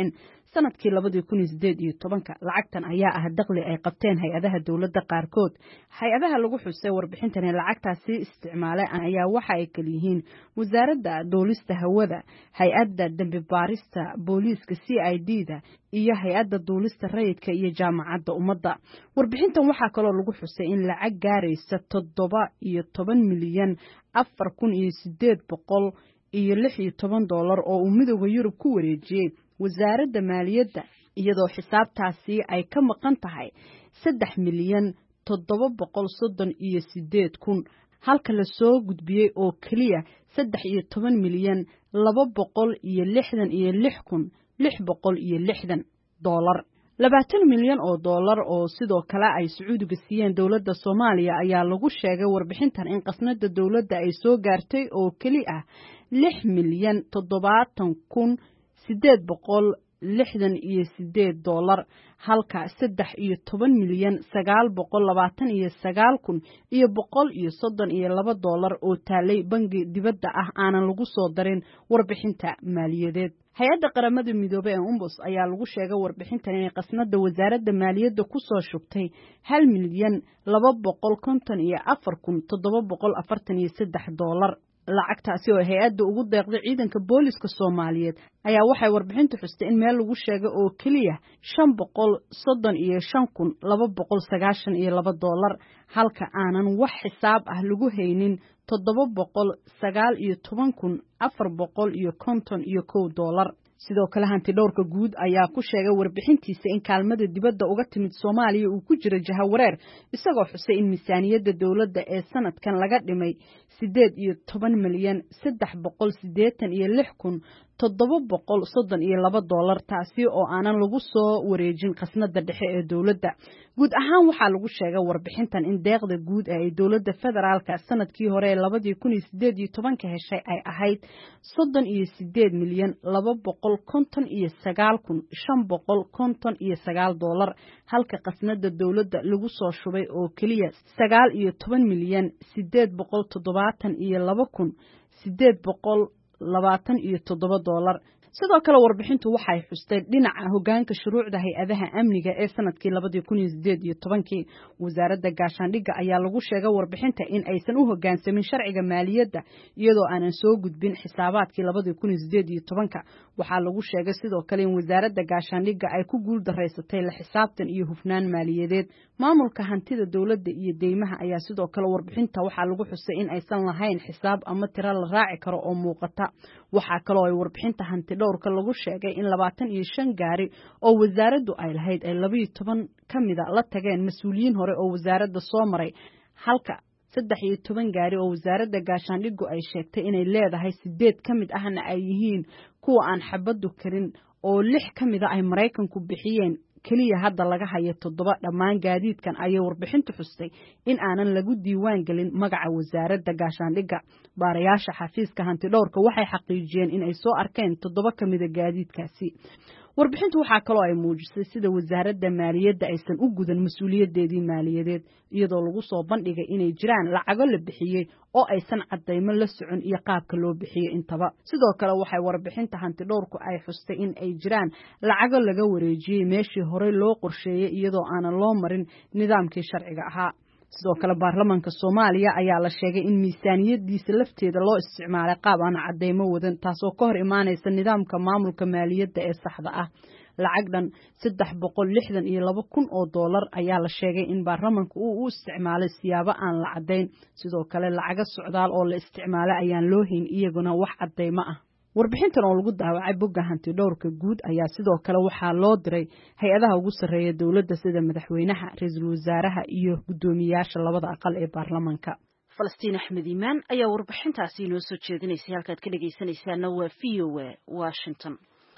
sanadkii labadii kun iyo sideed iyo tobanka. Lacagtan ayaa ah dakhli ay qabteen hay-adaha dowladda qaarkood. Hay-adaha lagu xusay warbixintan ee lacagtaasi isticmaalay ayaa waxa ay kala yihiin wasaaradda duulista hawada, hay-adda dambi baarista booliiska C I D-da iyo hay-adda duulista rayidka iyo jaamacadda ummadda. Warbixintan waxaa kaloo lagu xusay in lacag gaaraysa toddoba iyo toban milyan afar kun iyo sideed boqol iyo lix iyo toban dollar oo uu midowga Yurub ku wareejiyey wasaaradda maaliyadda, iyadoo xisaabtaasi ay ka maqan tahay saddex milyan toddoba boqol soddon iyo sideed kun, halka la soo gudbiyey oo keliya saddex iyo toban milyan laba boqol iyo lixdan iyo lix kun lix boqol iyo lixdan dollar. labaatan milyan oo dollar oo sidoo kale ay Sacuudiga siiyeen dowladda Soomaaliya ayaa lagu sheegay warbixintan in qasnada dowladda ay soo gaartay oo keli ah lix milyan toddobaatan kun sideed boqol lixdan iyo sideed dollar, halka saddex iyo toban milyan sagaal boqol labaatan iyo sagaal kun iyo boqol iyo soddon iyo laba dollar oo taalay bangi dibadda ah aanan lagu soo darin warbixinta maaliyadeed. hay-adda qaramada midoobay ee umbus ayaa lagu sheegay warbixintan inay qasnada wasaaradda maaliyadda ku soo shubtay hal milyan laba boqol konton iyo afar kun toddoba boqol afartan iyo saddex dollar. lacagtaasi oo hay-adda ugu deeqday ciidanka booliska Soomaaliyeed ayaa waxay warbixintu xustay in meel lagu sheegay oo keliya shan boqol soddon iyo shan kun laba boqol sagaashan iyo laba dollar, halka aanan wax xisaab ah lagu haynin toddoba boqol sagaal iyo toban kun afar boqol iyo konton iyo kow dollar. sidoo kale hanti dhowrka guud ayaa ku sheegay warbixintiisa in kaalmada dibadda uga timid Soomaaliya uu ku jiro jahawareer, isagoo xusay in miisaaniyadda dowladda ee sanadkan laga dhimay sideed iyo toban milyan saddex boqol siddeetan iyo lix kun toddoba boqol soddon iyo laba dollar, taasi oo aanan lagu soo wareejin qasnada dhexe ee dowladda. guud ahaan waxaa lagu sheegay warbixintan in deeqda guud ee dowladda federaalka sanadkii hore ee labadii kun iyo sideed iyo tobanka heshay ay ahayd soddon iyo sideed milyan laba boqol konton iyo sagaal kun shan boqol konton iyo sagaal dollar, halka qasnada dowladda lagu soo shubay oo keliya sagaal iyo toban milyan sideed boqol toddobaatan iyo laba kun sideed boqol labaatan iyo toddoba dollar. sidoo kale warbixintu waxay xustay dhinaca hoggaanka shuruucda hay-adaha amniga ee sanadkii labadii kun iyo sideed iyo tobankii. wasaaradda gaashaandhigga ayaa lagu sheegay warbixinta in aysan u hoggaansamin sharciga maaliyadda iyadoo aanan soo gudbin xisaabaadkii labadii kun iyo sideed iyo tobanka. waxaa lagu sheegay sidoo kale in wasaaradda gaashaandhigga ay ku guul daraysatay la xisaabtan iyo hufnaan maaliyadeed. maamulka hantida dowladda iyo deymaha ayaa sidoo kale warbixinta waxaa lagu xusay in aysan lahayn xisaab ama tiro la raaci karo oo muuqata. waxaa kaloo ay warbixinta hanti dhowrka lagu sheegay in labaatan iyo shan gaari oo wasaaraddu ay lahayd ay laba iyo toban ka mida la tageen mas-uuliyiin hore oo wasaaradda soo maray, halka saddex iyo toban gaari oo wasaaradda gaashaandhiggu ay sheegtay inay leedahay sideed ka mid ahna ay yihiin kuwa aan xabaddu karin oo lix ka mida ay Maraykanku bixiyeen. keliya hadda laga hayo toddoba. dhammaan gaadiidkan ayay warbixintu xustay in aanan lagu diiwaan gelin magaca wasaaradda gaashaandhigga. baarayaasha xafiiska hanti dhowrka waxay xaqiijiyeen in ay soo arkeen toddoba ka mida gaadiidkaasi. warbixintu waxaa kaloo ay muujisay sida wasaaradda maaliyadda aysan u gudan mas-uuliyadeedii maaliyadeed, iyadoo lagu soo bandhigay inay jiraan lacago la bixiyey oo aysan cadaymo la socon iyo qaabka loo bixiyey intaba. sidoo kale waxay warbixinta hanti dhowrku ay xustay in ay jiraan lacago laga wareejiyey meeshii horey loo qorsheeyey iyadoo aanan loo marin nidaamkii sharciga ahaa. sidoo kale baarlamaanka Soomaaliya ayaa la sheegay in miisaaniyadiisa lafteeda loo isticmaalay qaab aan cadeymo wadan, taasoo ka hor imaanaysa nidaamka maamulka maaliyadda ee saxda ah. lacag dhan saddex boqol lixdan iyo laba kun oo dollar ayaa la sheegay in baarlamaanka uu u isticmaalay siyaabo aan la cadayn. sidoo kale lacaga socdaal oo la isticmaalay ayaan loo hayn iyaguna wax cadeymo ah. warbixintan oo lagu daawacay bogga hanti dhowrka guud ayaa sidoo kale waxaa loo diray hay-adaha ugu sarreeya dowladda sida madaxweynaha, ra'iisul wasaaraha iyo guddoomiyaasha labada aqal ee baarlamaanka. Falastiin Axmed Iimaan ayaa warbixintaasi inoo soo jeedinaysay. halkaad ka dhagaysanaysaana waa V O A Washington.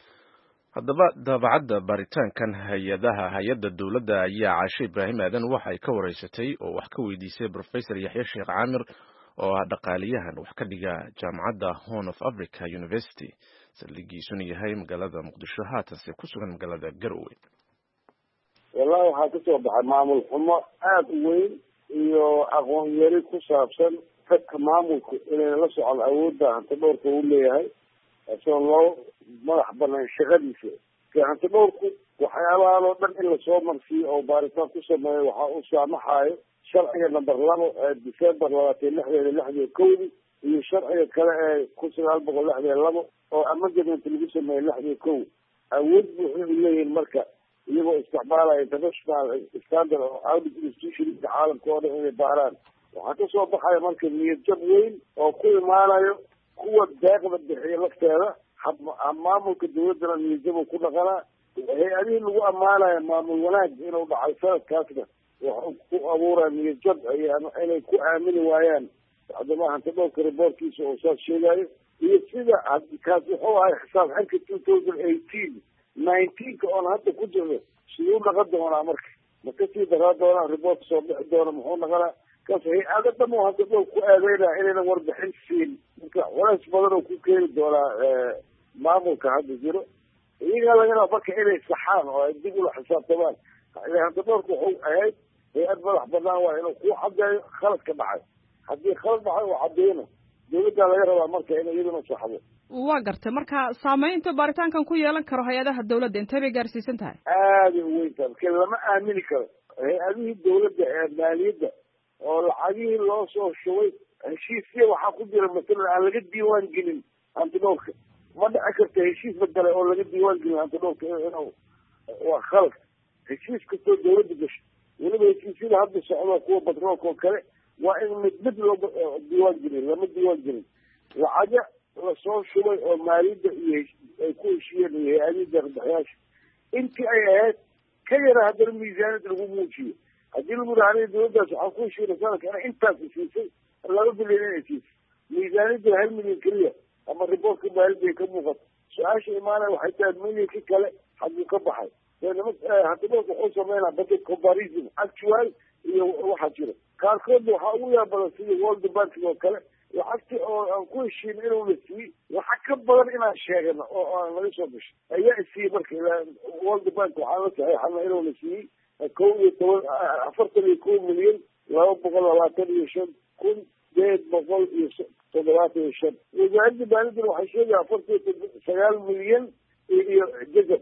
haddaba daabacadda baaritaankan hay-adaha hay-adda dowladda ayaa Caashe Ibraahim Aadan waxay ka wareysatay oo wax ka weydiisay Professor Yaxya Sheekh Caamir oo ah dhaqaaliyahan wax ka dhiga jaamacadda Horn of Africa University, saldhigiisuna yahay magaalada Muqdisho, haatanse ku sugan magaalada Garowe. wallahi waxaa ka soo baxay maamul xumo aada u weyn iyo aqoon yari ku saabsan dadka maamulku inay la socon awoodda hanti dhowrka uu leeyahay, asoo loo madax banaan shaqadiisa hanti dhowrku waxyaabahan oo dhan in lasoo marsiiyo oo baaritaan ku sameeyo waxaa u saamaxayo sharciga number labo ee december labaatan lixdeeda lixdiyo kowdi iyo sharciga kale ee kun sagaal boqol lixdiyo labo oo amendment lagu sameeyey lixdiyo kow awood buuxda u leeyihin marka iyagoo isticmaalaya international standard oo audit institutionka caalamka oo dhan inay baaraan waxaa kasoo baxaya marka niyad jab weyn oo ku imaanayo kuwa deeqda bixiya lafteeda maamulka dawladdana niyad jab ku dhaqanaa hay-adihii lagu ammaanayo maamul wanaag inuu dhacay sanadkaasna waxuu ku abuuraya niyad jab inay ku aamini waayaan haddama hanti dhowrka reportkiisa oo saas sheegayo iyo sida kaas wuxuu ahay xisaab xirka two thousand eighteen nineteenka oon hadda ku jirno siduu dhaqan doonaa marka ma kasii daraa doonaa report soo bixi doona muxuu dhaqanaa kaas hay-ado dham oo hanti dhowr ku aadeynaya inaynan warbixin siin marka culays badan oo ku keeni doonaa maamulka hadda jiro iyagaa laga raba marka inay saxaan oo ay dib ula xisaabtamaan hanti dhowrka wuxuu ahayd hay-ad madax banaan waa inuu ku cadeeyo khalad ka dhacay haddii khalad dhacay oo cadeyno dawladdaa laga rabaa marka inay iyaduna saxdo waa gartay marka saameynta baaritaankan ku yeelan karo hay-adaha dawladda intee bay gaarsiisan tahay aaday u weyn tahay marka lama aamini karo hay-adihii dawladda ee maaliyadda oo lacagihii loo soo shubay heshiisya waxaa ku jira masalan aan laga diiwaan gelin hanti dhowrka ma dhici karta heshiis bedele oo laga diiwaan gelin hanti dhowrka inuu waa khalad heshiis kastoo dawladda gasho weliba heshiisyada hadda socdo kuwa batroolka oo kale waa in mid mid loo diiwaan gelin lama diiwaan gelin lacaga lasoo shubay oo maaliyadda iyo ay ku heshiiyeen iyo hay-adihii deeqbixiyaasha intii ay ahayd ka yara haddana miisaaniyad lagu muujiyo haddii lagu rahanay dawladdaas waxaa ku heshiina sanadka ina intaas siisay laba bilyan inay siisay miisaaniyadda hal milyan keliya ama reportka maaliyadda ay ka muuqato su-aasha imaanaya waxay tahay milyankii kale hadduu ka baxay hanti dhowrka wuxuu sameynaa budget comparison actual iyo waxaa jira qaarkoodna waxaa ugu yaabadan sida world banking oo kale lacagti oo aan ku heshiina inuu la siiyey lacag ka badan inaan sheegano oo aan laga soo gasho ayaa isiiyey marka world bank waxaa la saxeexana inuu la siiyey kow iyo toban afartan iyo kow milyan laba boqol labaatan iyo shan kun sideed boqol iyo toddobaatan iyo shan wasaaradda maaliyadana waxay sheegaya afartan iyo sagaal milyan iyo jazab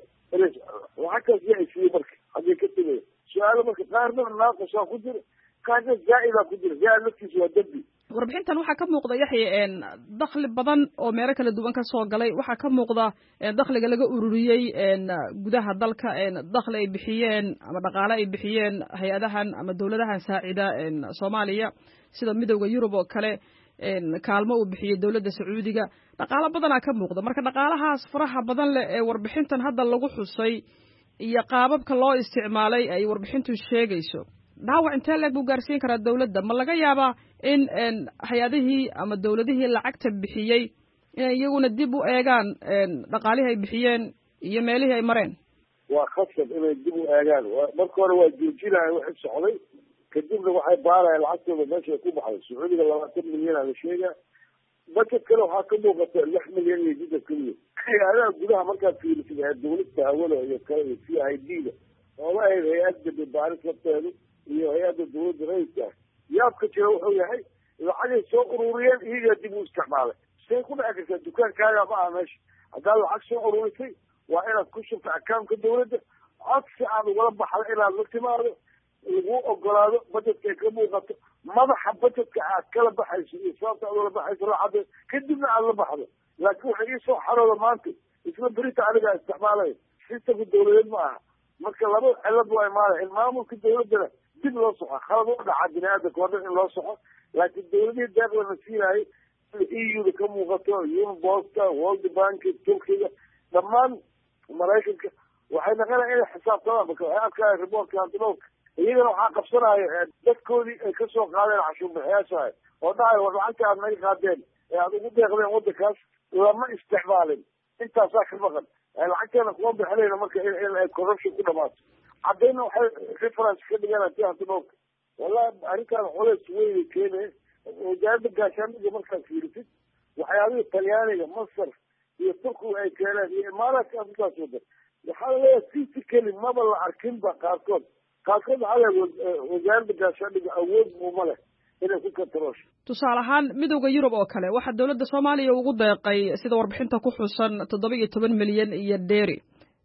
lacag kaas yaa isiiyey marka haddii ka tegaya su-aalo marka qaarna naaqosaa ku jira qaarna zaa-idaa ku jira zaa-id laftiisa waa dembi warbixintan waxaa ka muuqda yaxya dakhli badan oo meelo kala duwan ka soo galay waxaa ka muuqda dakhliga laga ururiyey gudaha dalka dakhli ay bixiyeen ama dhaqaale ay bixiyeen hay-adahan ama dawladahan saacida soomaaliya sida midowda yurub oo kale kaalmo uu bixiyey dawladda sacuudiga dhaqaalo badanaa ka muuqda marka dhaqaalahaas faraha badan leh ee warbixintan hadda lagu xusay iyo qaababka loo isticmaalay ay warbixintu sheegayso dhaawac intee leeg buu gaarsiin karaa dawladda ma laga yaabaa in hay-adihii ama dawladihii lacagta bixiyey inay iyaguna dib u eegaan dhaqaalihii ay bixiyeen iyo meelihii ay mareen waa khasab inay dib u eegaan marka hore waa joojinaya wixii socday kadibna waxay baaraya lacagtooda meesha ku baxday sacuudiga labaatan milyan aa la sheegaa budget kale waxaa ka muuqata lix milyan iyo jidda keliya hay-adaha gudaha markaad fiirisid ee dawladda hawada iyo kale iyo c i d da oola ahayd hay-adda baaris lafteedu iyo hay-adda dawladda rayidka ah yaabka jira wuxuu yahay lacagay soo ururiyeen iyagaa dib u isticmaalay say ku dhici kartaa dukaankaaga ma aha meesha haddaad lacag soo ururisay waa inaad ku shubta akaamka dawladda codsi aad ugala baxda inaad la timaado lagu ogolaado budgetka ay ka muuqato madaxa budgetka aad kala baxayso iyo sababta aad ula baxayso la cadday kadibna aad la baxdo laakiin waxay iisoo xarooda maanta isla berita anigaa isticmaalaya sistamka dawladeed ma aha marka laba cilad waa imaanaya in maamulka dawladdana dib loo soco khalad u dhaca bini aadamka oo dhan in loo soco laakiin dawladihii deeqdana siinaayay e u-da ka muuqato unibosta world bank turkiga dhammaan maraykanka waxay naqanaya inay xisaabtamaan marka waxay adkaaya reportka antidhowrka iyagana waxaa qabsanaya dadkoodii ay kasoo qaadeen cashuurbixiyaashahay oo dhahay war lacagta aad naga qaadeen ee aad ugu deeqdeen waddankaas lama isticmaalin intaasaa ka maqan lacagteena kuma bixinayna marka in ay corruption ku dhamaato caddayna waxay reference ka dhigaan ti antidhowrka wallahi arrintaan culays weynay keenaya wasaaradda gaashaandhiga markaad fiirisid waxyaabihii talyaaniga masar iyo turkiga ay keeneen iyo imaaraadka afrikaas wadan waxaa laleeyahay physically maba la arkinba qaarkood qaarkood waxaa leeyahay wasaaradda gaashaandhiga awood uma leh inay ku kantaroosho tusaale ahaan midowda yurub oo kale waxaa dawladda soomaaliya ugu deeqay sida warbixinta ku xusan toddoba iyo toban milyan iyo dheeri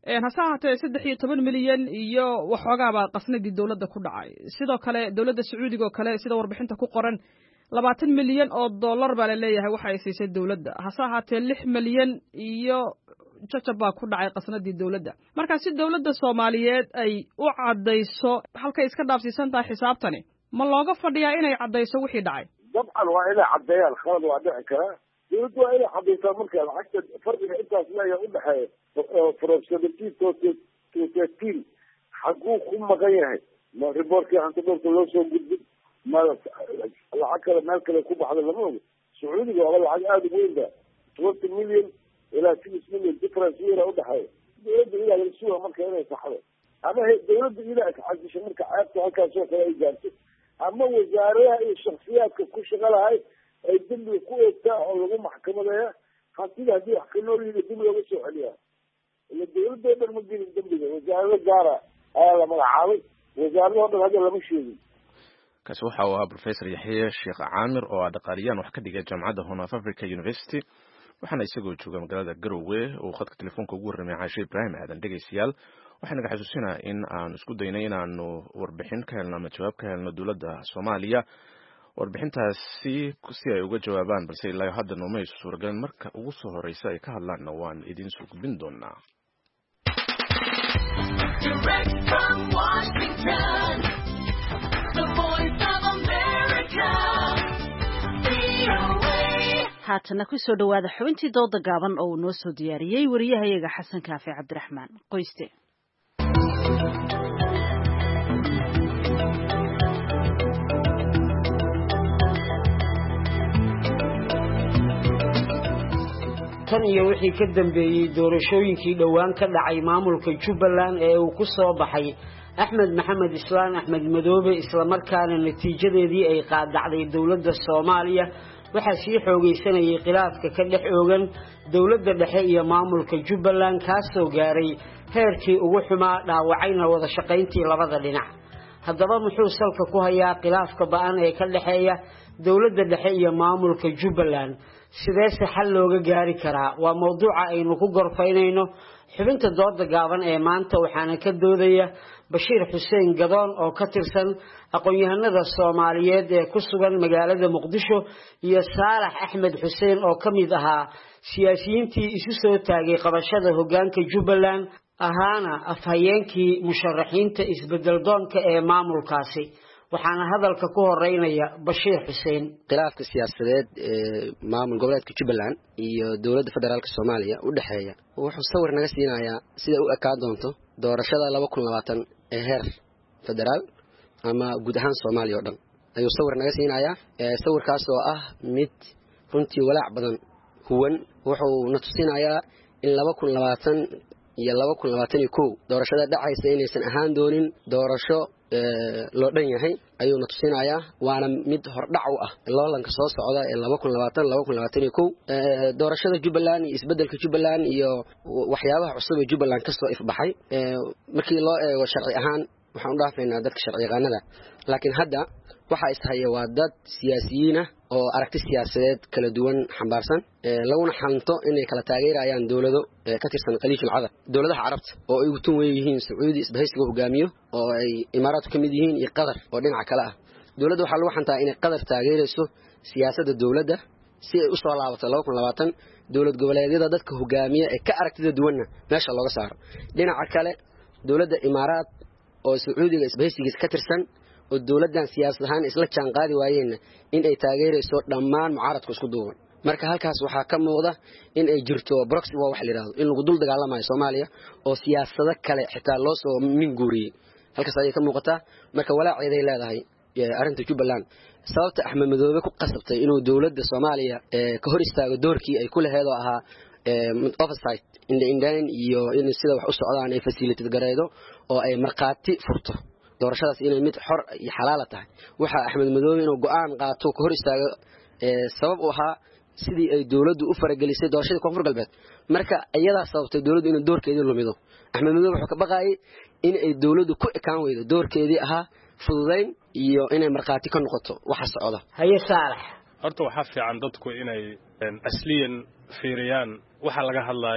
hase ahaatee saddex iyo toban milyan iyo waxoogaabaa qasnadii dowladda ku dhacay sidoo kale dowladda sacuudiga oo kale sida warbixinta ku qoran labaatan milyan oo dollar baa la leeyahay waxa ay siisay dowladda hase ahaatee lix milyan iyo jajab baa ku dhacay qasnadii dowladda marka si dowladda soomaaliyeed ay u caddayso halkay iska dhaafsiisan tahay xisaabtani ma looga fadhiyaa inay caddayso wixii dhacay dabcan waa inay caddeeyaan khalad waa dhici karaa dowladdu waa inay caddaysaa marka lacagta fardiga intaas leeya udhexeeya from seventeen to to thirteen xaguu ku maqan yahay ma riboortkii hantidhowrka loo soo gudbin ma lacag kale meel kale ku baxda lama ogo sacuudiga waa lacag aada u weyn ba twenty million ilaa six million difference yara udhexeeya dowladda idaa laga suga marka inay saxdo ama dowladda idaa iscadisho marka ceebta halkaasoo kale ay gaarto ama wasaaradaha iyo shaksiyaadka ku shaqa lahay ay dembiga ku eegtaa oo lagu maxkamadeeya hantida haddii wax ka nool yihi dib looga soo celiyaa ila dowladoo dhan ma gelin dembiga wasaarado gaara ayaa la magacaabay wasaaradoo dhan hadda lama sheegin kaasi waxa uu ahaa professor yaxye sheekh caamir oo ah dhaqaaliyaan wax ka dhigay jaamacadda Horn of Africa University waxaana isagoo jooga magaalada Garowe oo khadka telefoonka ugu warramay Caashe Ibrahim aadan dhegeystayaal waxaan naga xasuusinaa in aan isku daynay inaanu warbixin ka helno ama jawaab ka helno dowladda Soomaaliya warbixintaasi si ay uga jawaabaan balse ilaa hadda noomay suuragal marka ugu soo horeysa ay ka hadlaan waan idin soo gudbin doonaa Direct from Washington, the voice of America, V O A. haatana ku soo dhawaada xubintii dooda gaaban oo uu noo soo diyaariyey wariyahayaga Xasan Kaafi Cabdiraxmaan qoyste tan iyo wixii ka dambeeyay doorashooyinkii dhawaan ka dhacay maamulka Jubbaland ee uu ku soo baxay Axmed Maxamed Islaan Axmed Madoobe isla markaana natiijadeedii ay qaadacday dawladda Soomaaliya waxa sii xoogeysanayay khilaafka ka dhex oogan dawladda dhexe iyo maamulka Jubbaland kaasoo gaaray heerkii ugu xumaa dhaawacayna wada shaqayntii labada dhinac haddaba muxuu salka ku hayaa khilaafka ba'an ee ka dhaxeeya dawladda dhexe iyo maamulka Jubbaland sidee se xal looga gaari karaa waa mowduuca aynu ku gorfaynayno xubinta dooda gaaban ee maanta waxaana ka doodaya Bashiir Xuseen Gadoon oo ka tirsan aqoon-yahanada Soomaaliyeed ee ku sugan magaalada Muqdisho iyo Saalax Axmed Xuseen oo kamid ahaa siyaasiyiintii isu soo taagay qabashada hoggaanka Jubbaland ahaana afhayeenkii musharaxiinta isbedel doonka ee maamulkaasi waxaana hadalka ku horeynaya Bashiir Xuseen khilaafka siyaasadeed ee maamul goboleedka Jubbaland iyo dawladda federaalka Soomaaliya u dhaxeeya wuxuu sawir naga siinayaa sida uu ka doonto doorashada laba kun iyo labaatan ee heer federaal ama guud ahaan Soomaaliya oo dhan ayuu sawir naga siinayaa ee sawirkaas oo ah mid runtii walaac badan huwan wuxuu na tusinayaa in laba kun iyo labaatan iyo laba kun iyo labaatan iyo kow doorashada dhacaysa inaysan ahaan doonin doorasho loo dhan yahay ayuu na tusinayaa waana mid hordhac u ah loolanka soo socda ee laba kun iyo labaatan laba kun iyo labaatan iyo kow doorashada Jubbaland iyo isbedelka Jubbaland iyo waxyaabaha cusub ee Jubbaland ka soo ifbaxay markii loo eego sharci ahaan waxaan u dhaafaynaa dadka sharci yaqaanada laakiin hadda waxa ishaye waa dad siyaasiyiin ah oo aragti siyaasadeed kala duwan xambaarsan laguna xanto inay kala taageerayaan dawlado ka tirsan khaliijul cadab dawladaha carabta oo ay ugu tun weeyeen Sacuudi isbahaysiga hogaamiyo oo ay Imaaraadku kamid yihiin iyo Qatar oo dhinaca kale ah dawladda waxa lagu xantaa inay Qatar taageerayso siyaasadda dawladda si ay u soo laabato laba kun iyo labaatan dawlad goboleedyada dadka hogaamiya ee ka aragtida duwanna meesha looga saaro dhinaca kale dawladda Imaaraad oo Sacuudiga isbahaysigiisa ka tirsan oo dawladdan siyaasad ahaan isla jaan qaadi waayeen in ay taageerayso dhammaan mucaaradku isku duuban marka halkaas waxa ka muuqda in ay jirto proxy waa wax la yiraahdo in lagu dul dagaalamayo Soomaaliya oo siyaasado kale xitaa loo soo min guuriyay halkaas ay ka muuqataa marka walaaceed ay leedahay arinta Jubbaland sababta Axmed Madoobe ku qasabtay inuu dawladda Soomaaliya ka hor istaago doorkii ay ku lahayd oo ahaa oversight in the Indian iyo in sida wax u socdaan ay facilitate gareedo oo ay marqaati furto doorashadaas inay mid xor iyo xalaal tahay waxa Axmed Madoobe inuu go'aan qaato ka hor istaago sabab u ahaa sidii ay dawladdu u faragelisay doorashada koonfur galbeed marka iyada sababtay dawladdu inay doorkeedii lumido Axmed Madoobe wuxuu ka baqayay in ay dawladdu ku ekaan weydo doorkeedii ahaa fududeyn iyo inay marqaati ka noqoto waxa socda haye Saalax horta waxa fiican dadku inay asliyan fiiriyaan waxa laga hadlayo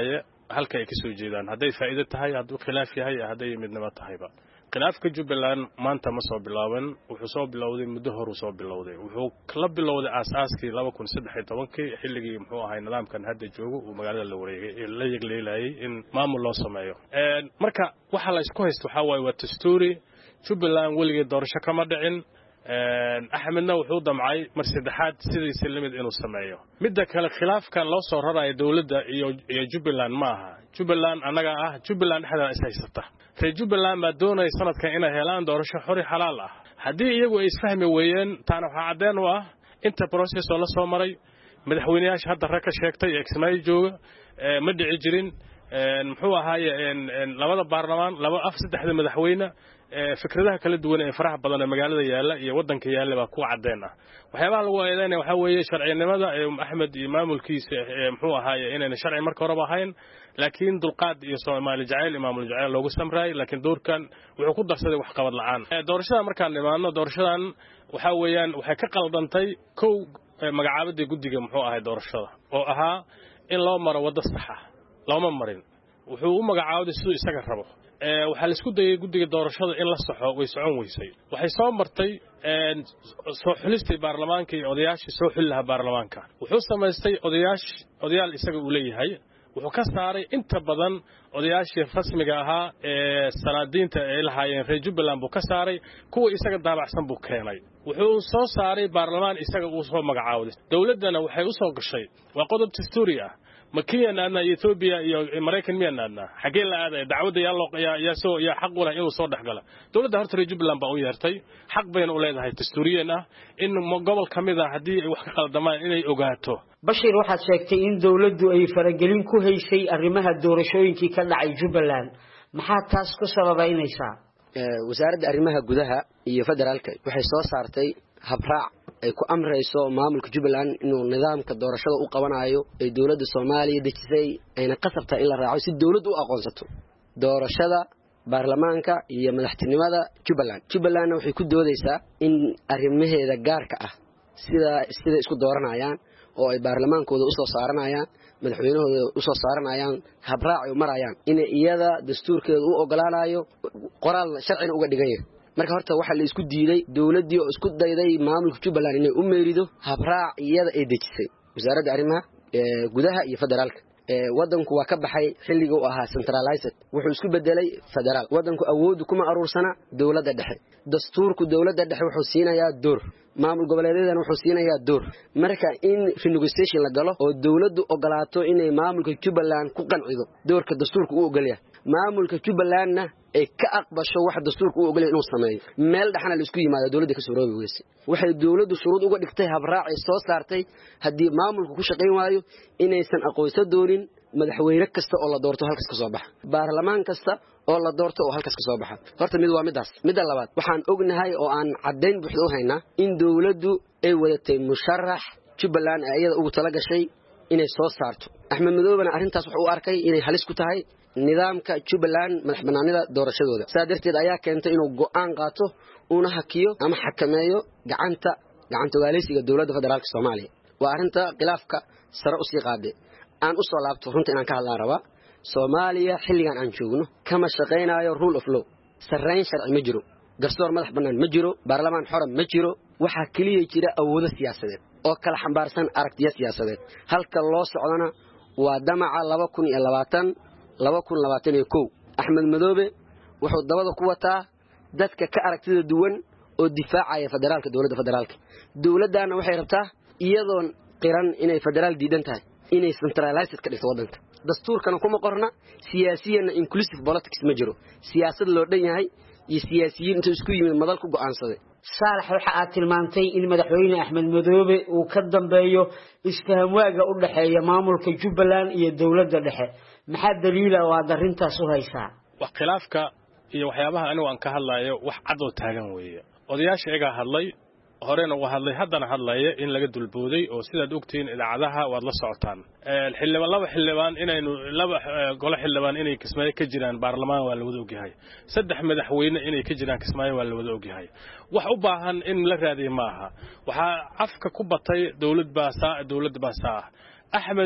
halka ay ka soo jeedaan hadday faa'iido tahay hadduu khilaaf yahay hadday midnimo tahayba khilaafka Jubbaland maanta ma soo bilaaban wuxuu soo bilowday muddo hore soo bilowday wuxuu kala bilowday aasaaskii laba kun saddex iyo tobankii xilligii muxuu ahaa nidaamkan hadda joogo uu magaalada la wareegay la yagleelayay in maamul loo sameeyo een marka waxa la isku haysto waxa waaye waa dastuuri Jubbaland weligeed doorasho kama dhicin een Axmedna wuxuu damcay mar saddexaad sidiisa limid inuu sameeyo midda kale khilaafkan loo soo rarayo dawladda iyo iyo Jubbaland maaha Jubbaland anaga ah Jubbaland dhexda is haysata reer Jubbaland ma doonay sanadkan inay helaan doorasho xor iyo xalaal ah haddii iyagu ay isfahmi weeyeen taana waxa cadeen u ah inta process oo la soo maray madaxweynayaasha hadda rag ka sheegtay Exmail jooga ma dhici jirin een muxuu ahaaye een labada baarlamaan laba af saddexda madaxweyne fikradaha kala duwan ee faraha badan ee magaalada yaala iyo wadanka yaala baa ku cadeen ah waxyaabaha lagu eedeynay waxa weeye sharciyeynimada ee Axmed iyo maamulkiisa muxuu ahaaye inayna sharci marka hore ahayn laakiin dulqaad iyo Soomaali jacayl maamul jacayl loogu samray laakiin doorkan wuxuu ku darsaday wax qabad la'aan doorashada markaan nimaano doorashadan waxa weeyaan waxay ka qaldantay kow magacaabada guddiga muxuu ahaa doorashada oo ahaa in loo maro wada sax ah looma marin wuxuu u magacaabay sidoo isaga rabo ee waxa la isku dayay guddiga doorashada in la saxo way socon weysay waxay soo martay een soo xulistay baarlamaanka iyo odayaashii soo xillaha baarlamaanka wuxuu sameystay odayaash odayaal isaga uu leeyahay wuxuu ka saaray inta badan odayaashii rasmiga ahaa ee sanaadiinta ay lahaayeen reer Jubbaland buu ka saaray kuwa isaga daabacsan buu keenay wuxuu soo saaray baarlamaan isaga uu soo magacaabay dawladana waxay u soo gashay waa qodob dastuuri ah makiyan ana Ethiopia iyo Mareykan miyanna xagee la aaday dacwada yaa loo yaa soo yaa xaq u leh inuu soo dhaxgala dawladda horta reer Jubbaland baa u yeertay xaq bayna u leedahay dastuuriyan ah in gobol kamid ah hadii ay wax ka qaldamaan inay ogaato Bashir waxaad sheegtay in dawladdu ay faragelin ku haysay arrimaha doorashooyinkii ka dhacay Jubbaland maxaa taas ku sababaynaysaa ee wasaaradda arrimaha gudaha iyo federaalka waxay soo saartay habraac ay ku amrayso maamulka Jubbaland inuu nidaamka doorashada u qabanayo ee dawladda Soomaaliya dejisay ayna qasabta in la raaco si dawladdu u aqoonsato doorashada baarlamaanka iyo madaxtinimada Jubbaland Jubbaland waxay ku doodaysaa in arrimaheeda gaarka ah sida sida isku dooranayaan oo ay baarlamaankooda u soo saaranayaan madaxweynahooda u soo saaranayaan habraac ay marayaan in iyada dastuurkeedu u ogolaanayo qoraal sharci uga dhigay marka horta waxa la isku diiday dawladii oo isku dayday maamulka Jubbaland inay u meerido habraac iyada ay dejisay wasaaradda arrimaha gudaha iyo federaalka ee wadanku waa ka baxay xilliga uu ahaa centralized wuxuu isku bedelay federaal wadanku awood kuma aruursana dawladda dhexe dastuurku dawladda dhexe wuxuu siinayaa door maamul goboleedyada wuxuu siinayaa door marka in renegotiation la galo oo dawladdu ogolaato inay maamulka Jubbaland ku qancido doorka dastuurku uu ogolyahay maamulka Jubbalandna ay ka aqbasho wax dastuurku uu ogolyahay inuu sameeyo meel dhaxana la isku yimaado dawladda ka soo roobi weysay waxay dawladdu shuruud uga dhigtay habraac ay soo saartay hadii maamulku ku shaqeyn waayo inaysan aqoonsan doonin madaxweyne kasta oo la doorto halkaas ka soo baxa baarlamaan kasta oo la doorto oo halkaas ka soo baxa horta mid waa midaas midda labaad waxaan ognahay oo aan cadeyn buuxda u haynaa in dawladdu ay wadatay musharax Jubbaland ayada ugu tala gashay inay soo saarto Axmed Madoobana arintaas wuxuu u arkay inay halis ku tahay nidaamka Jubbaland madaxbanaanida doorashadooda saadarteed ayaa keentay inuu go'aan qaato una hakiyo ama xakameeyo gacanta gacanta waaleysiga dawladda federaalka Soomaaliya waa arinta khilaafka sare u sii qaaday aan u soo laabto runta inaan ka hadlaan rabaa Soomaaliya xilligan aan joogno kama shaqeynayo rule of law sarreyn sharci ma jiro garsoor madax banaan ma jiro baarlamaan xoran ma jiro waxa kaliya jira awoodo siyaasadeed oo kala xambaarsan aragtiyo siyaasadeed halka loo socdana waa damaca laba kun iyo labaatan laba kun labaatan iyo kow Axmed Madoobe wuxuu dabada ku wataa dadka ka aragtida duwan oo difaacaya federaalka dawladda federaalka dawladana waxay rabtaa iyadoon qiran inay federaal diidan tahay inay centralized ka dhigto wadanka dastuurkana kuma qorna siyaasiyan inclusive politics ma jiro siyaasad loo dhan yahay iyo siyaasiyiin inta isku yimid madal ku go'aansaday saalax waxa aad tilmaantay in madaxweyne Axmed Madoobe uu ka dambeeyo isfaham waaga u dhaxeeya maamulka Jubbaland iyo dawladda dhexe maxaa daliil ah oo aad arintaas u haysaa wax khilaafka iyo waxyaabaha anigu aan ka hadlayo wax cad oo taagan weeye odayaasha iga hadlay horena waa hadlay haddana hadlaya in laga dulbooday oo sidaad ogtiin idaacadaha waad la socotaan ee xildhibaan laba xildhibaan inaynu laba gole xildhibaan inay kismaayo ka jiraan baarlamaan waa la wada ogyahay saddex madaxweyne inay ka jiraan kismaayo waa la wada ogyahay wax u baahan in la raadiyo maaha waxa afka ku batay dawlad baasaa dawlad baasaa Axmed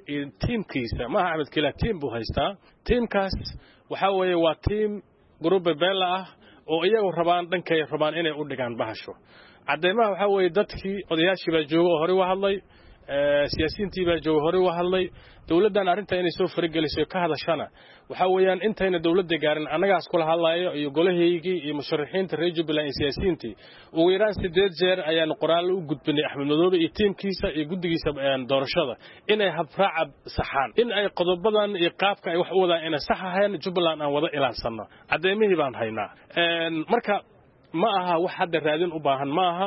iyo tiimkiisa maaha Axmed kila tiim buu haystaa tiimkaas waxa weeye waa tiim group beela ah oo iyagu rabaan dhankay rabaan inay u dhigaan bahasho cadeemaha waxa weeye dadkii odayaashii baa joogo hore u hadlay siyaasiyiintii baa joogo hore u hadlay dawladdan arinta inay soo farageliso ka hadashana waxa weeyaan intayna dawladda gaarin anagaas kula hadlayo iyo golaheeygi iyo musharaxiinta reer Jubbaland iyo siyaasiyiintii ugu yaraan sideed jeer ayaan qoraal u gudbinay Axmed Madoobe iyo tiimkiisa iyo guddigiisa doorashada inay habraac saxaan in ay qodobadan iyo qaabka ay wax u wadaan inay sax ahayn Jubbaland aan wada ilaansano cadeemihii baan haynaa marka ma aha wax hadda raadin u baahan ma aha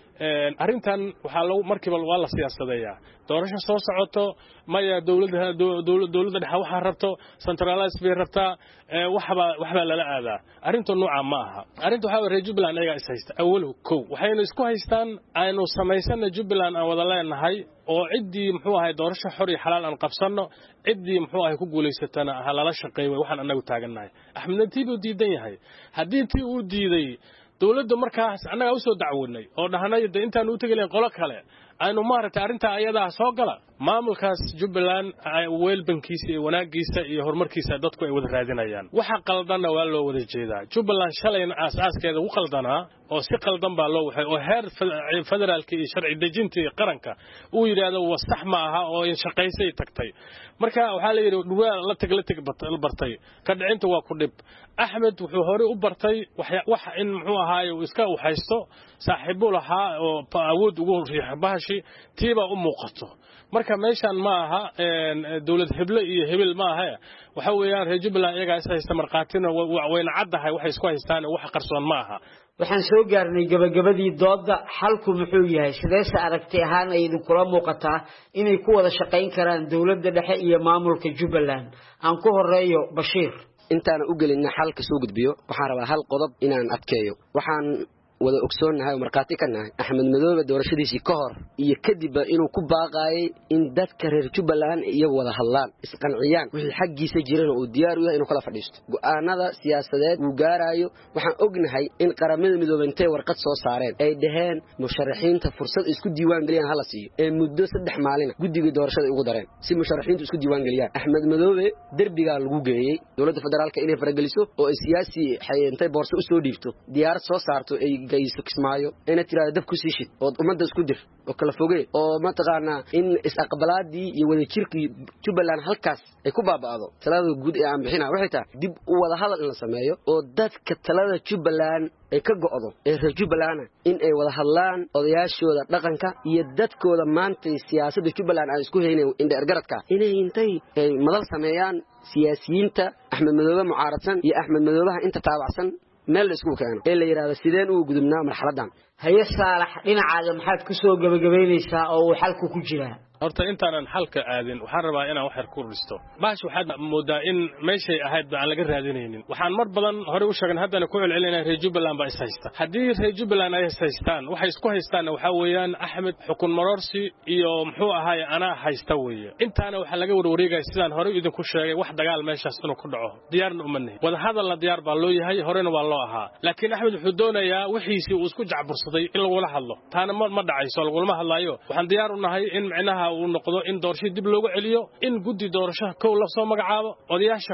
arintan waxa lagu markiiba waa la siyaasadeeyaa doorasho soo socoto maya dawladda dawladda dhexe waxa rabto centralized bay rabtaa waxba waxba lala aadaa arintu nooca ma aha arintu waxa reer Jubbaland ayaga is haysta awalo kow waxayna isku haystaan aynu samaysana Jubbaland aan wada leenahay oo cidii muxuu ahay doorasho xor iyo xalaal aan qabsano cidii muxuu ahay ku guuleysatana halala shaqeeyo waxaan anagu taaganahay Axmed Natiib uu diidan yahay hadii tii uu diiday dawladda markaas anaga u soo dacwoonay oo dhahanay intaan u tagay qolo kale aynu maartay arinta ayada soo gala maamulkaas Jubbaland weelbankiisa iyo wanaagiisa iyo horumarkiisa dadku ay wada raadinayaan waxa qaldanna waa loo wada jeedaa Jubbaland shalayna aas-aaskeeda u qaldanaa oo si qaldan baa loo waxay oo heer federaalka iyo sharci dejinta iyo qaranka uu yiraahdo wasax ma aha oo in shaqaysay tagtay marka waxa la yiri dhuwa la tag la tag bartay ka dhicinta waa ku dhib Axmed wuxuu hore u bartay wax in muxuu ahaayo iska u haysto saaxiibo lahaa oo awood ugu riixbahashi tiiba u muuqato marka meeshan ma aha dawlad hebla iyo hebel ma aha waxa weeyaan reer Jubbaland iyaga is haysta marqaatina wayna cadahay wax isku haystaan wax qarsoon ma aha waxaan soo gaarnay gabagabadii dooda xalku muxuu yahay sidees aragtay ahaan ay idin kula muuqataa inay ku wada shaqayn karaan dawladda dhexe iyo maamulka Jubbaland aan ku horeeyo Bashiir intaan u gelina xalka soo gudbiyo waxaan rabaa hal qodob inaan adkeeyo waxaan wada ogsoonahay marqaati ka nahay Axmed Madoobe doorashadiisii ka hor iyo kadib inuu ku baaqayay in dadka reer Jubbaland iyo wada hadlaan isqanciyaan wixii xaqiisa jireen oo diyaar u yahay inuu kala fadhiisto go'aanada siyaasadeed uu gaarayo waxaan ognahay in qaramada midoobay intay warqad soo saareen ay dhaheen musharaxiinta fursad isku diiwaan galiyaan hala siiyo ee muddo saddex maalin guddiga doorashada ugu dareen si musharaxiintu isku diiwaan galiyaan Axmed Madoobe darbiga lagu geeyay dawladda federaalka inay farageliso oo ay siyaasi xayentay boorso u soo dhiibto diyaar soo saarto ay gayso kismaayo ina tiraado dab ku siishid oo umada isku dir oo kala fogee oo ma taqaana in is aqbalaadii iyo wada jirkii Jubbaland halkaas ay ku baaba'do talada guud ee aan bixinaa waxay tahay dib u wada hadal in la sameeyo oo dadka talada Jubbaland ay ka go'do ee reer Jubbaland in ay wada hadlaan odayaashooda dhaqanka iyo dadkooda maanta siyaasadda Jubbaland aan isku haynay in dheergaradka inay intay madal sameeyaan siyaasiyiinta Axmed Madoobe mucaaradsan iyo Axmed Madoobaha inta taabacsan meel isku keeno ee la yiraahdo sideen uu gudubnaa marxaladan haye saalax dhinacaaga maxaad ku soo gabagabeynaysaa oo uu xalku ku jiraa horta intaanan xalka aadin waxaan rabaa inaan wax yar ku risto baash waxaad moodaa in meeshay ahayd baan laga raadinaynin waxaan mar badan hore u sheegan haddana ku celcelinaa reer Jubbaland baa is haysta haddii reer Jubbaland ay is haystaan waxay isku haystaan waxa weeyaan Axmed xukun marorsi iyo muxuu ahaay ana haysta weeye intaana waxa laga warwareegay sidaan hore idinku sheegay wax dagaal meeshaas inuu ku dhaco diyaarna uma nahay wada hadal la diyaar baa loo yahay horena waa loo ahaa laakiin Axmed wuxuu doonayaa wixiisi uu isku jacbursaday in lagu wada hadlo taana ma dhacayso lagu ma hadlayo waxaan diyaar u nahay in macnaha uu noqdo in doorasho dib loogu celiyo in guddi doorasho kow la soo magacaabo odayaasha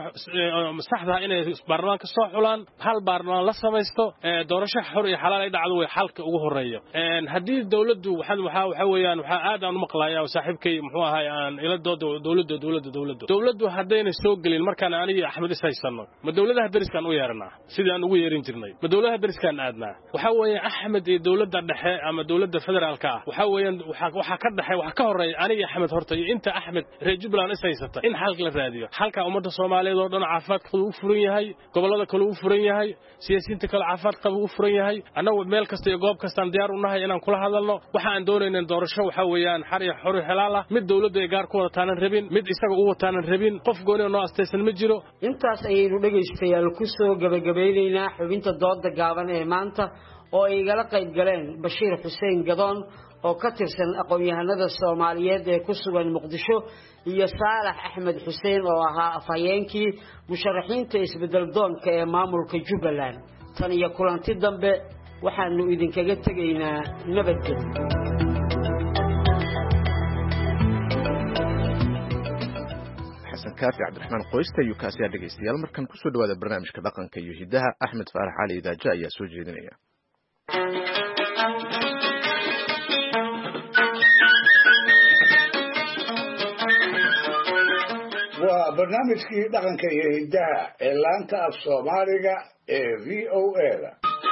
saxda inay baarlamaanka soo xulaan hal baarlamaan la samaysto doorasho xor iyo xalaal ay dhacdo way xalka ugu horeeyo een hadii dawladdu waxa waxa weeyaan waxa aad aan u maqlayaa saaxiibkay muxuu ahaay aan ila doodo dawladda dawladda dawladda dawladdu hadayna soo galin markaan aniga Axmed is haysano ma dawladaha dariskan u yeernaa sidii aan ugu yeerin jirnay ma dawladaha dariskan aadnaa waxa weeyaan Axmed iyo dawladda dhexe ama dawladda federaalka waxa weeyaan waxa ka dhaxay waxa ka horeeyay aniga Axmed horta iyo inta Axmed reer Jubbaland is haysata in xal la raadiyo halka umada Soomaaliyeed oo dhan caafimaadkooda u furan yahay gobolada kale u furan yahay siyaasiyiinta kale caafimaadkooda u furan yahay anagu meel kasta iyo goob kasta diyaar u nahay inaan kula hadalno waxa aan doonaynaa doorasho waxa weeyaan xar iyo xor xalaal ah mid dawladda ay gaar ku wada taanan rabin mid isaga u wataanan rabin qof gooni oo astaysan ma jiro intaas ayaynu dhageystayaal ku soo gabagabeynayna xubinta dooda gaaban ee maanta oo ay igala qayb galeen Bashiir Xuseen Gadoon oo ka tirsan aqoon-yahanada Soomaaliyeed ee ku sugan Muqdisho iyo Saalax Axmed Xuseen oo ahaa afhayeenkii musharaxiinta isbedel doonka ee maamulka Jubbaland tan iyo kulanti dambe waxaanu idinkaga tagaynaa nabadgelyo kaafi cabdiraxmaan qoysta iyo kaasiyaa dhegaystayaal markan kusoo dhawaada barnaamijka dhaqanka iyo hidaha axmed faarax cali idaaja ayaa soo jeedinaya. waa barnaamijkii dhaqanka iyo hidaha ee laanta af soomaaliga ee v o a-da.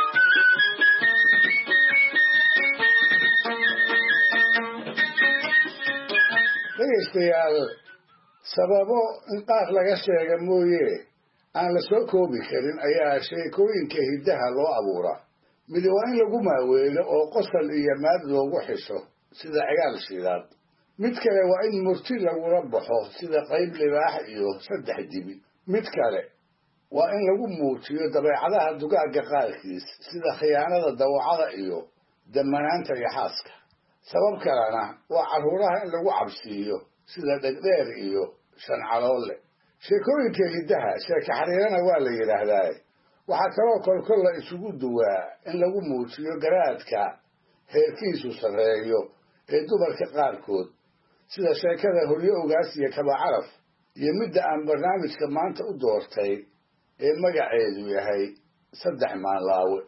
dhegaystayaal, sababo in qaar laga sheega mooye aan la soo koobi karin ayaa sheekooyinka hiddaha loo abuuraa. midi waa in lagu maaweelo oo qosol iyo maad loogu xiso sida cigaal shidaad. mid kale waa in murti lagula baxo sida qayb libaax iyo saddex dibi. mid kale waa in lagu muujiyo dabeecadaha dugaagga qaarkiis sida khiyaanada dawacada iyo damanaanta iyo xaaska. sabab kalena waa carruuraha in lagu cabsiiyo sida dhegdheer iyo shancaloole. sheekooyinka hiddaha sheeka xariirana waa la yidhaahdaa. waxaa kaloo kolkol la isugu duwaa in lagu muujiyo garaadka heerkiisu sarreeyo ee dumarka qaarkood sida sheekada holyo ogaas iyo kaba caraf iyo midda aan barnaamijka maanta u doortay ee magaceedu yahay saddex maanlaawe.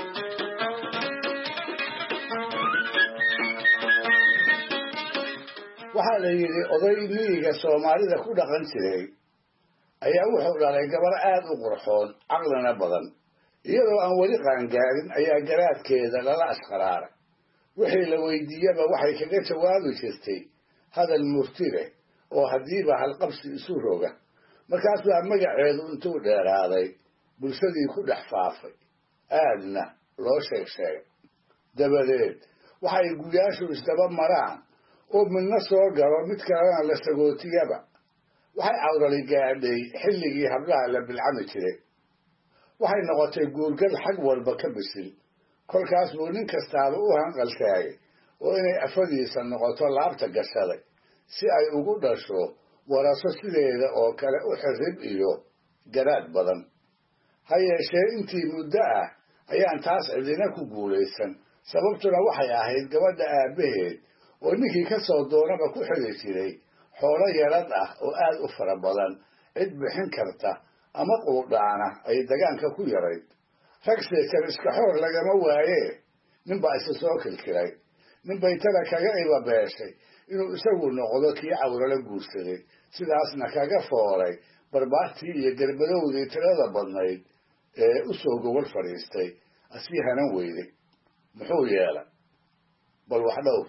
waxaa la yidhi oday miyiga soomaalida ku dhaqan jiray ayaa wuxuu dhalay gabar aad u qurxoon caqlina badan. iyadoo aan weli qaangaarin ayaa garaadkeeda lala ashqaraaray. wixii la weydiiyaba waxay kaga jawaabi jirtay hadal murti leh oo haddiiba halqabsi isu roga. markaas baa magaceedu intuu dheeraaday bulshadii ku dhex faafay aadna loo sheeg sheegay. dabadeed waxay guyaashu isdaba maraan oo midna soo galo mid kalena la sagootiyaba. waxay cawrali gaadhay xilligii hablaha la bilcami jiray. waxay noqotay guurgal xag walba ka bisil. kolkaas buu nin kastaaba u hanqaltaagay oo inay afadiisa noqoto laabta gashaday si ay ugu dhasho waraso sideeda oo kale u xirrib iyo garaad badan. ha yeeshee intii muddo ah ayaan taas cidina ku guulaysan. sababtuna waxay ahayd gabadha aabbaheed oo ninkii ka soo doonaba ku xili jiray xoolo yarad ah oo aad u fara badan. cid bixin karta ama quudhaana ay dagaanka ku yarayd. ragse kariska xoor lagama waayee ninbaa isa soo kilkiray. ninbay tada kaga ibabeeshay inuu isagu noqdo kii cawrala guursaday, sidaasna kaga fooray barbaartii iyo garbadowdii tirada badnayd ee u soo gogol fadhiistay asii hanan weyday. muxuu yeelay? bal wax dhowr.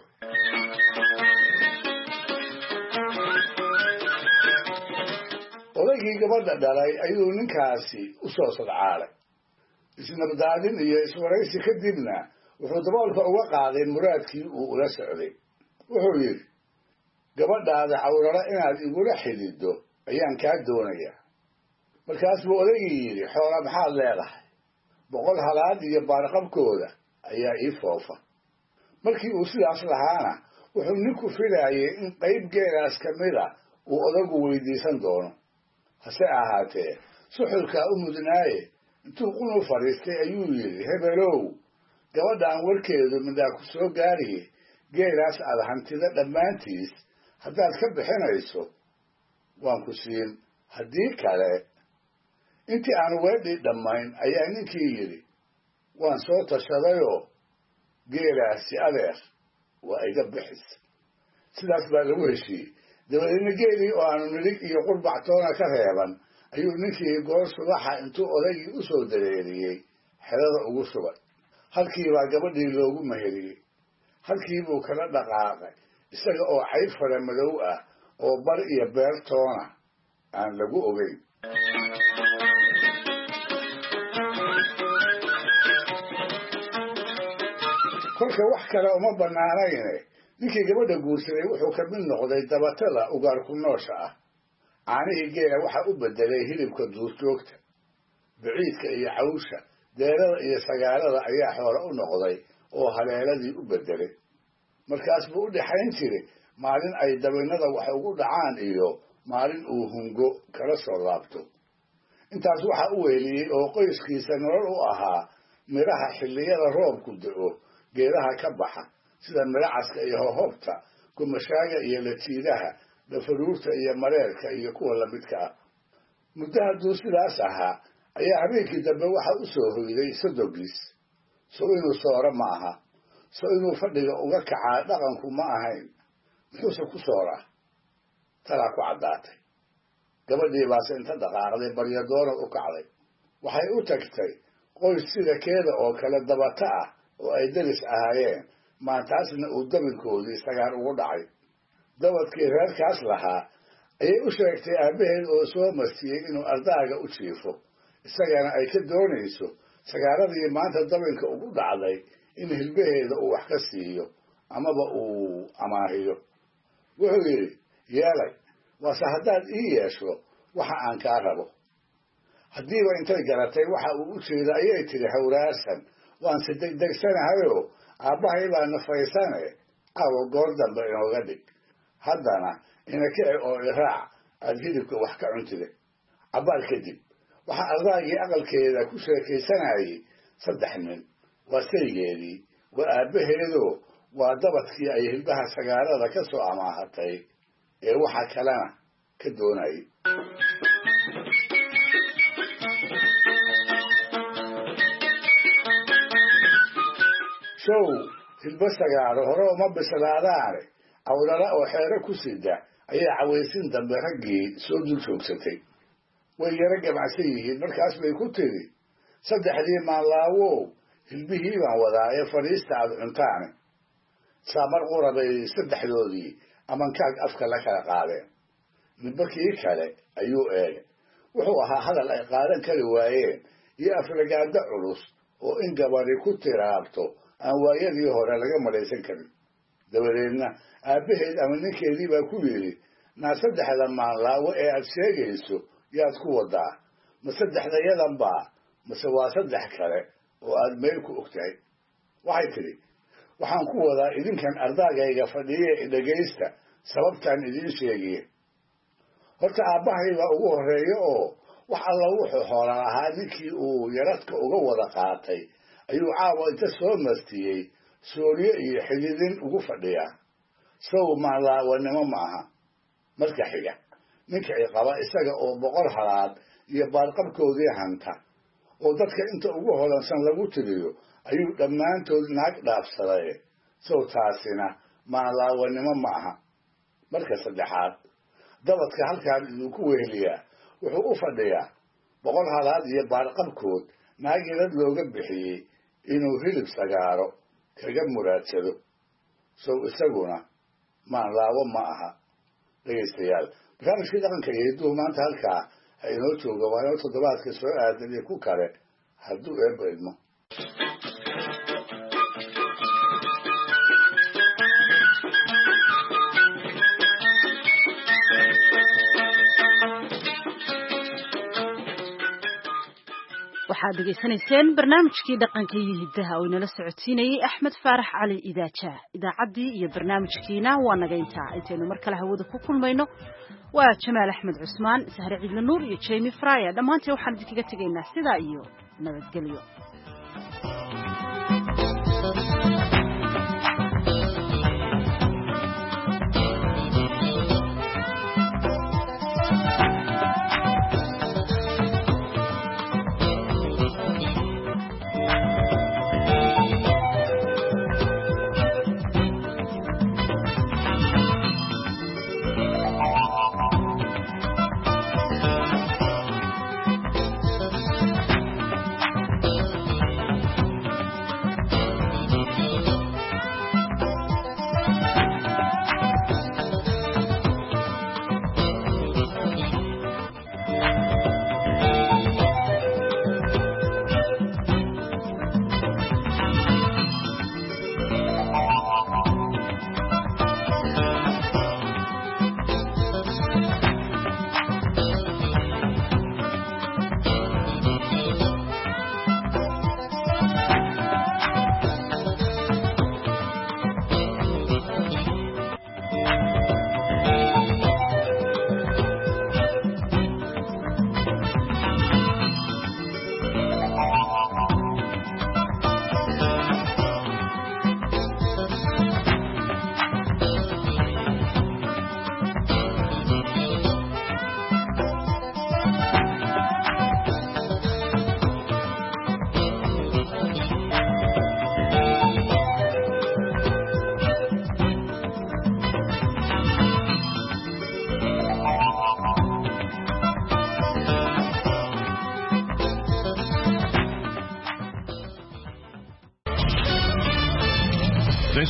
odaygii gabadha dhalay ayuu ninkaasi u soo sadcaalay. isnabdaadin iyo iswaraysi kadibna wuxuu daboolka uga qaaday muraadkii uu ula socday. wuxuu yidhi, gabadhaada cawrala inaad igula xididdo ayaan kaa doonayaa. markaas buu odaygii yidhi, xoola maxaad leedahay? boqol halaad iyo baarqabkooda ayaa ii foofa. markii uu sidaas lahaana wuxuu ninku filaayay in qayb geelaas ka mida uu odagu weydiisan doono. hase ahaatee suxulkaa u mudnaaye intuu qunu fadhiistay ayuu yidhi, hebelow, gabadhaan warkeedu midhaa ku soo gaariye geelaas aad hantida dhammaantiis haddaad ka bixinayso waan ku siin. haddii kale. intii aan weedhii dhammayn ayaa ninkii yidhi, waan soo tashadayoo geelaasi adeer waa iga bixis. sidaas baa lagu heshiiyey. dabadeedna geelii oo aanu nilig iyo qurbac toona ka reeban ayuu ninkii goor subaxa intuu odaygii u soo dareeriyey xerada ugu shubay. halkii baa gabadhii loogu meheriyey. halkii buu kala dhaqaaqay isaga oo cayb fara madow ah oo bar iyo beer toona aan lagu ogeyn. kolka wax kale uma bannaanayne ninkii gabadha guursaday wuxuu ka mid noqday dabatada ugaarku noosha ah. caanihii geela waxaa u bedelay hilibka duurjoogta. biciidka iyo cawsha, deerada iyo sagaalada ayaa xoolo u noqday oo haleeladii u bedelay. markaas buu u dhexayn jiray maalin ay dabinnada wax ugu dhacaan iyo maalin uu hungo kala soo laabto. intaas waxaa u weeliyey oo qoyskiisa nolol u ahaa midhaha xilliyada roobku da'o geedaha ka baxa sida midhacaska iyo hohobta, gumashaaga iyo latiidaha, dhafaruurta iyo mareerka iyo kuwa lamidka ah. muddo hadduu sidaas ahaa ayaa habeenkii dambe waxaa u soo hoyday sodogis. so inuu sooro ma aha, so inuu fadhiga uga kacaa dhaqanku ma ahayn. muxuuse ku sooraa? talaa ku caddaatay. gabadhii baase inta dhaqaaqday baryadoonad u kacday. waxay u tagtay qoys sida keeda oo kale dabata ah oo ay deris ahaayeen, maantaasna uu dabinkoodii sagaar ugu dhacay. dabadkii reerkaas lahaa ayay u sheegtay aabbaheed oo soo martiyey inuu ardaaga u jiifo, isagana ay ka doonayso sagaaradii maanta dabinka ugu dhacday in hilbaheeda uu wax ka siiyo amaba uu amaahiyo. wuxuu yidhi, yeelay, waase haddaad ii yeesho waxa aan kaa rabo. haddiiba intay garatay waxa uu u jeeda ayay tidhi hawraarsan, waan si degdegsanahayoo aabbahay baa nafaysane caawo goor dambe inooga dhig. haddana ina kici oo iraac aad hidibka wax ka cuntide. cabbaar kadib waxaa ardaagii aqalkeeda ku sheekaysanayay saddex nin. waa saygeedii, waa aabbaheedoo waa dabadkii ay hilbaha sagaarada ka soo amaahatay ee waxa kalena ka doonayay. show hilba sagaaro hore uma bislaadaane awdala oo xeero ku sida ayaa cawaysin dambe raggii soo dul joogsatay. way yaro gamacsan yihiin. markaas bay ku tiri, saddexdii maanlaawow hilbihii baan wadaa ee fadhiista aad cuntaane. saamar qura bay saddexdoodii amankaag afka la kala qaadeen. ninba kii kale ayuu eegay. wuxuu ahaa hadal ay qaadan kari waayeen iyo aflagaado culus oo in gabadhi ku tiraabto aan waayadii hore laga malaysan karin. dabadeedna aabbaheed ama ninkeedii baa ku yidhi, naa saddexda maanlaawo ee aad sheegayso yaad ku wadaa? ma saddexdayadan baa mase waa saddex kale oo aad meel ku ogtahay? waxay tidhi, waxaan ku wadaa idinkan ardaagayga fadhiye dhegaysta sababtaan idiin sheegiye. horta aabbahay baa ugu horreeya oo wax alla wuxuu xoola lahaa ninkii uu yaradka uga wada qaatay ayuu caawa inta soo martiyey sooriye iyo xididin ugu fadhiyaa. sow maanlaawanimo ma aha. marka xiga ninka ciqaba isaga oo boqor halaad iyo baarqabkoodii hanta oo dadka inta ugu hodansan lagu tiriyo ayuu dhammaantood naag dhaafsaday. sow taasina maanlaawanimo ma aha. marka saddexaad dabadka halkaan idinku weheliyaa wuxuu u fadhiyaa boqor halaad iyo baarqabkood naag yarad looga bixiyey inuu hilib sagaaro kaga muraadsado. sow isaguna maanlaawo ma aha. dhegaystayaal, barnaamijkii dhaqanka iyo hidduhu maanta halkaa ha inoo jooga. waa inoo toddobaadka soo aadan iyo ku kale hadduu eebba idmo. waxaad degeysanayseen barnaamijkii dhaqanka iyo hiddaha oo inala socodsiinayey axmed faarax cali idaaja. idaacaddii iyo barnaamijkiina waa naga intaa. intaynu mar kale hawada ku kulmayno waa jamaal axmed cusmaan, sahre ciidla nuur iyo jemi fraya. dhammaanteen waxaan idinkaga tegaynaa sidaa iyo nabadgelyo.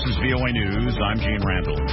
is V O A News. I'm Gene Randall.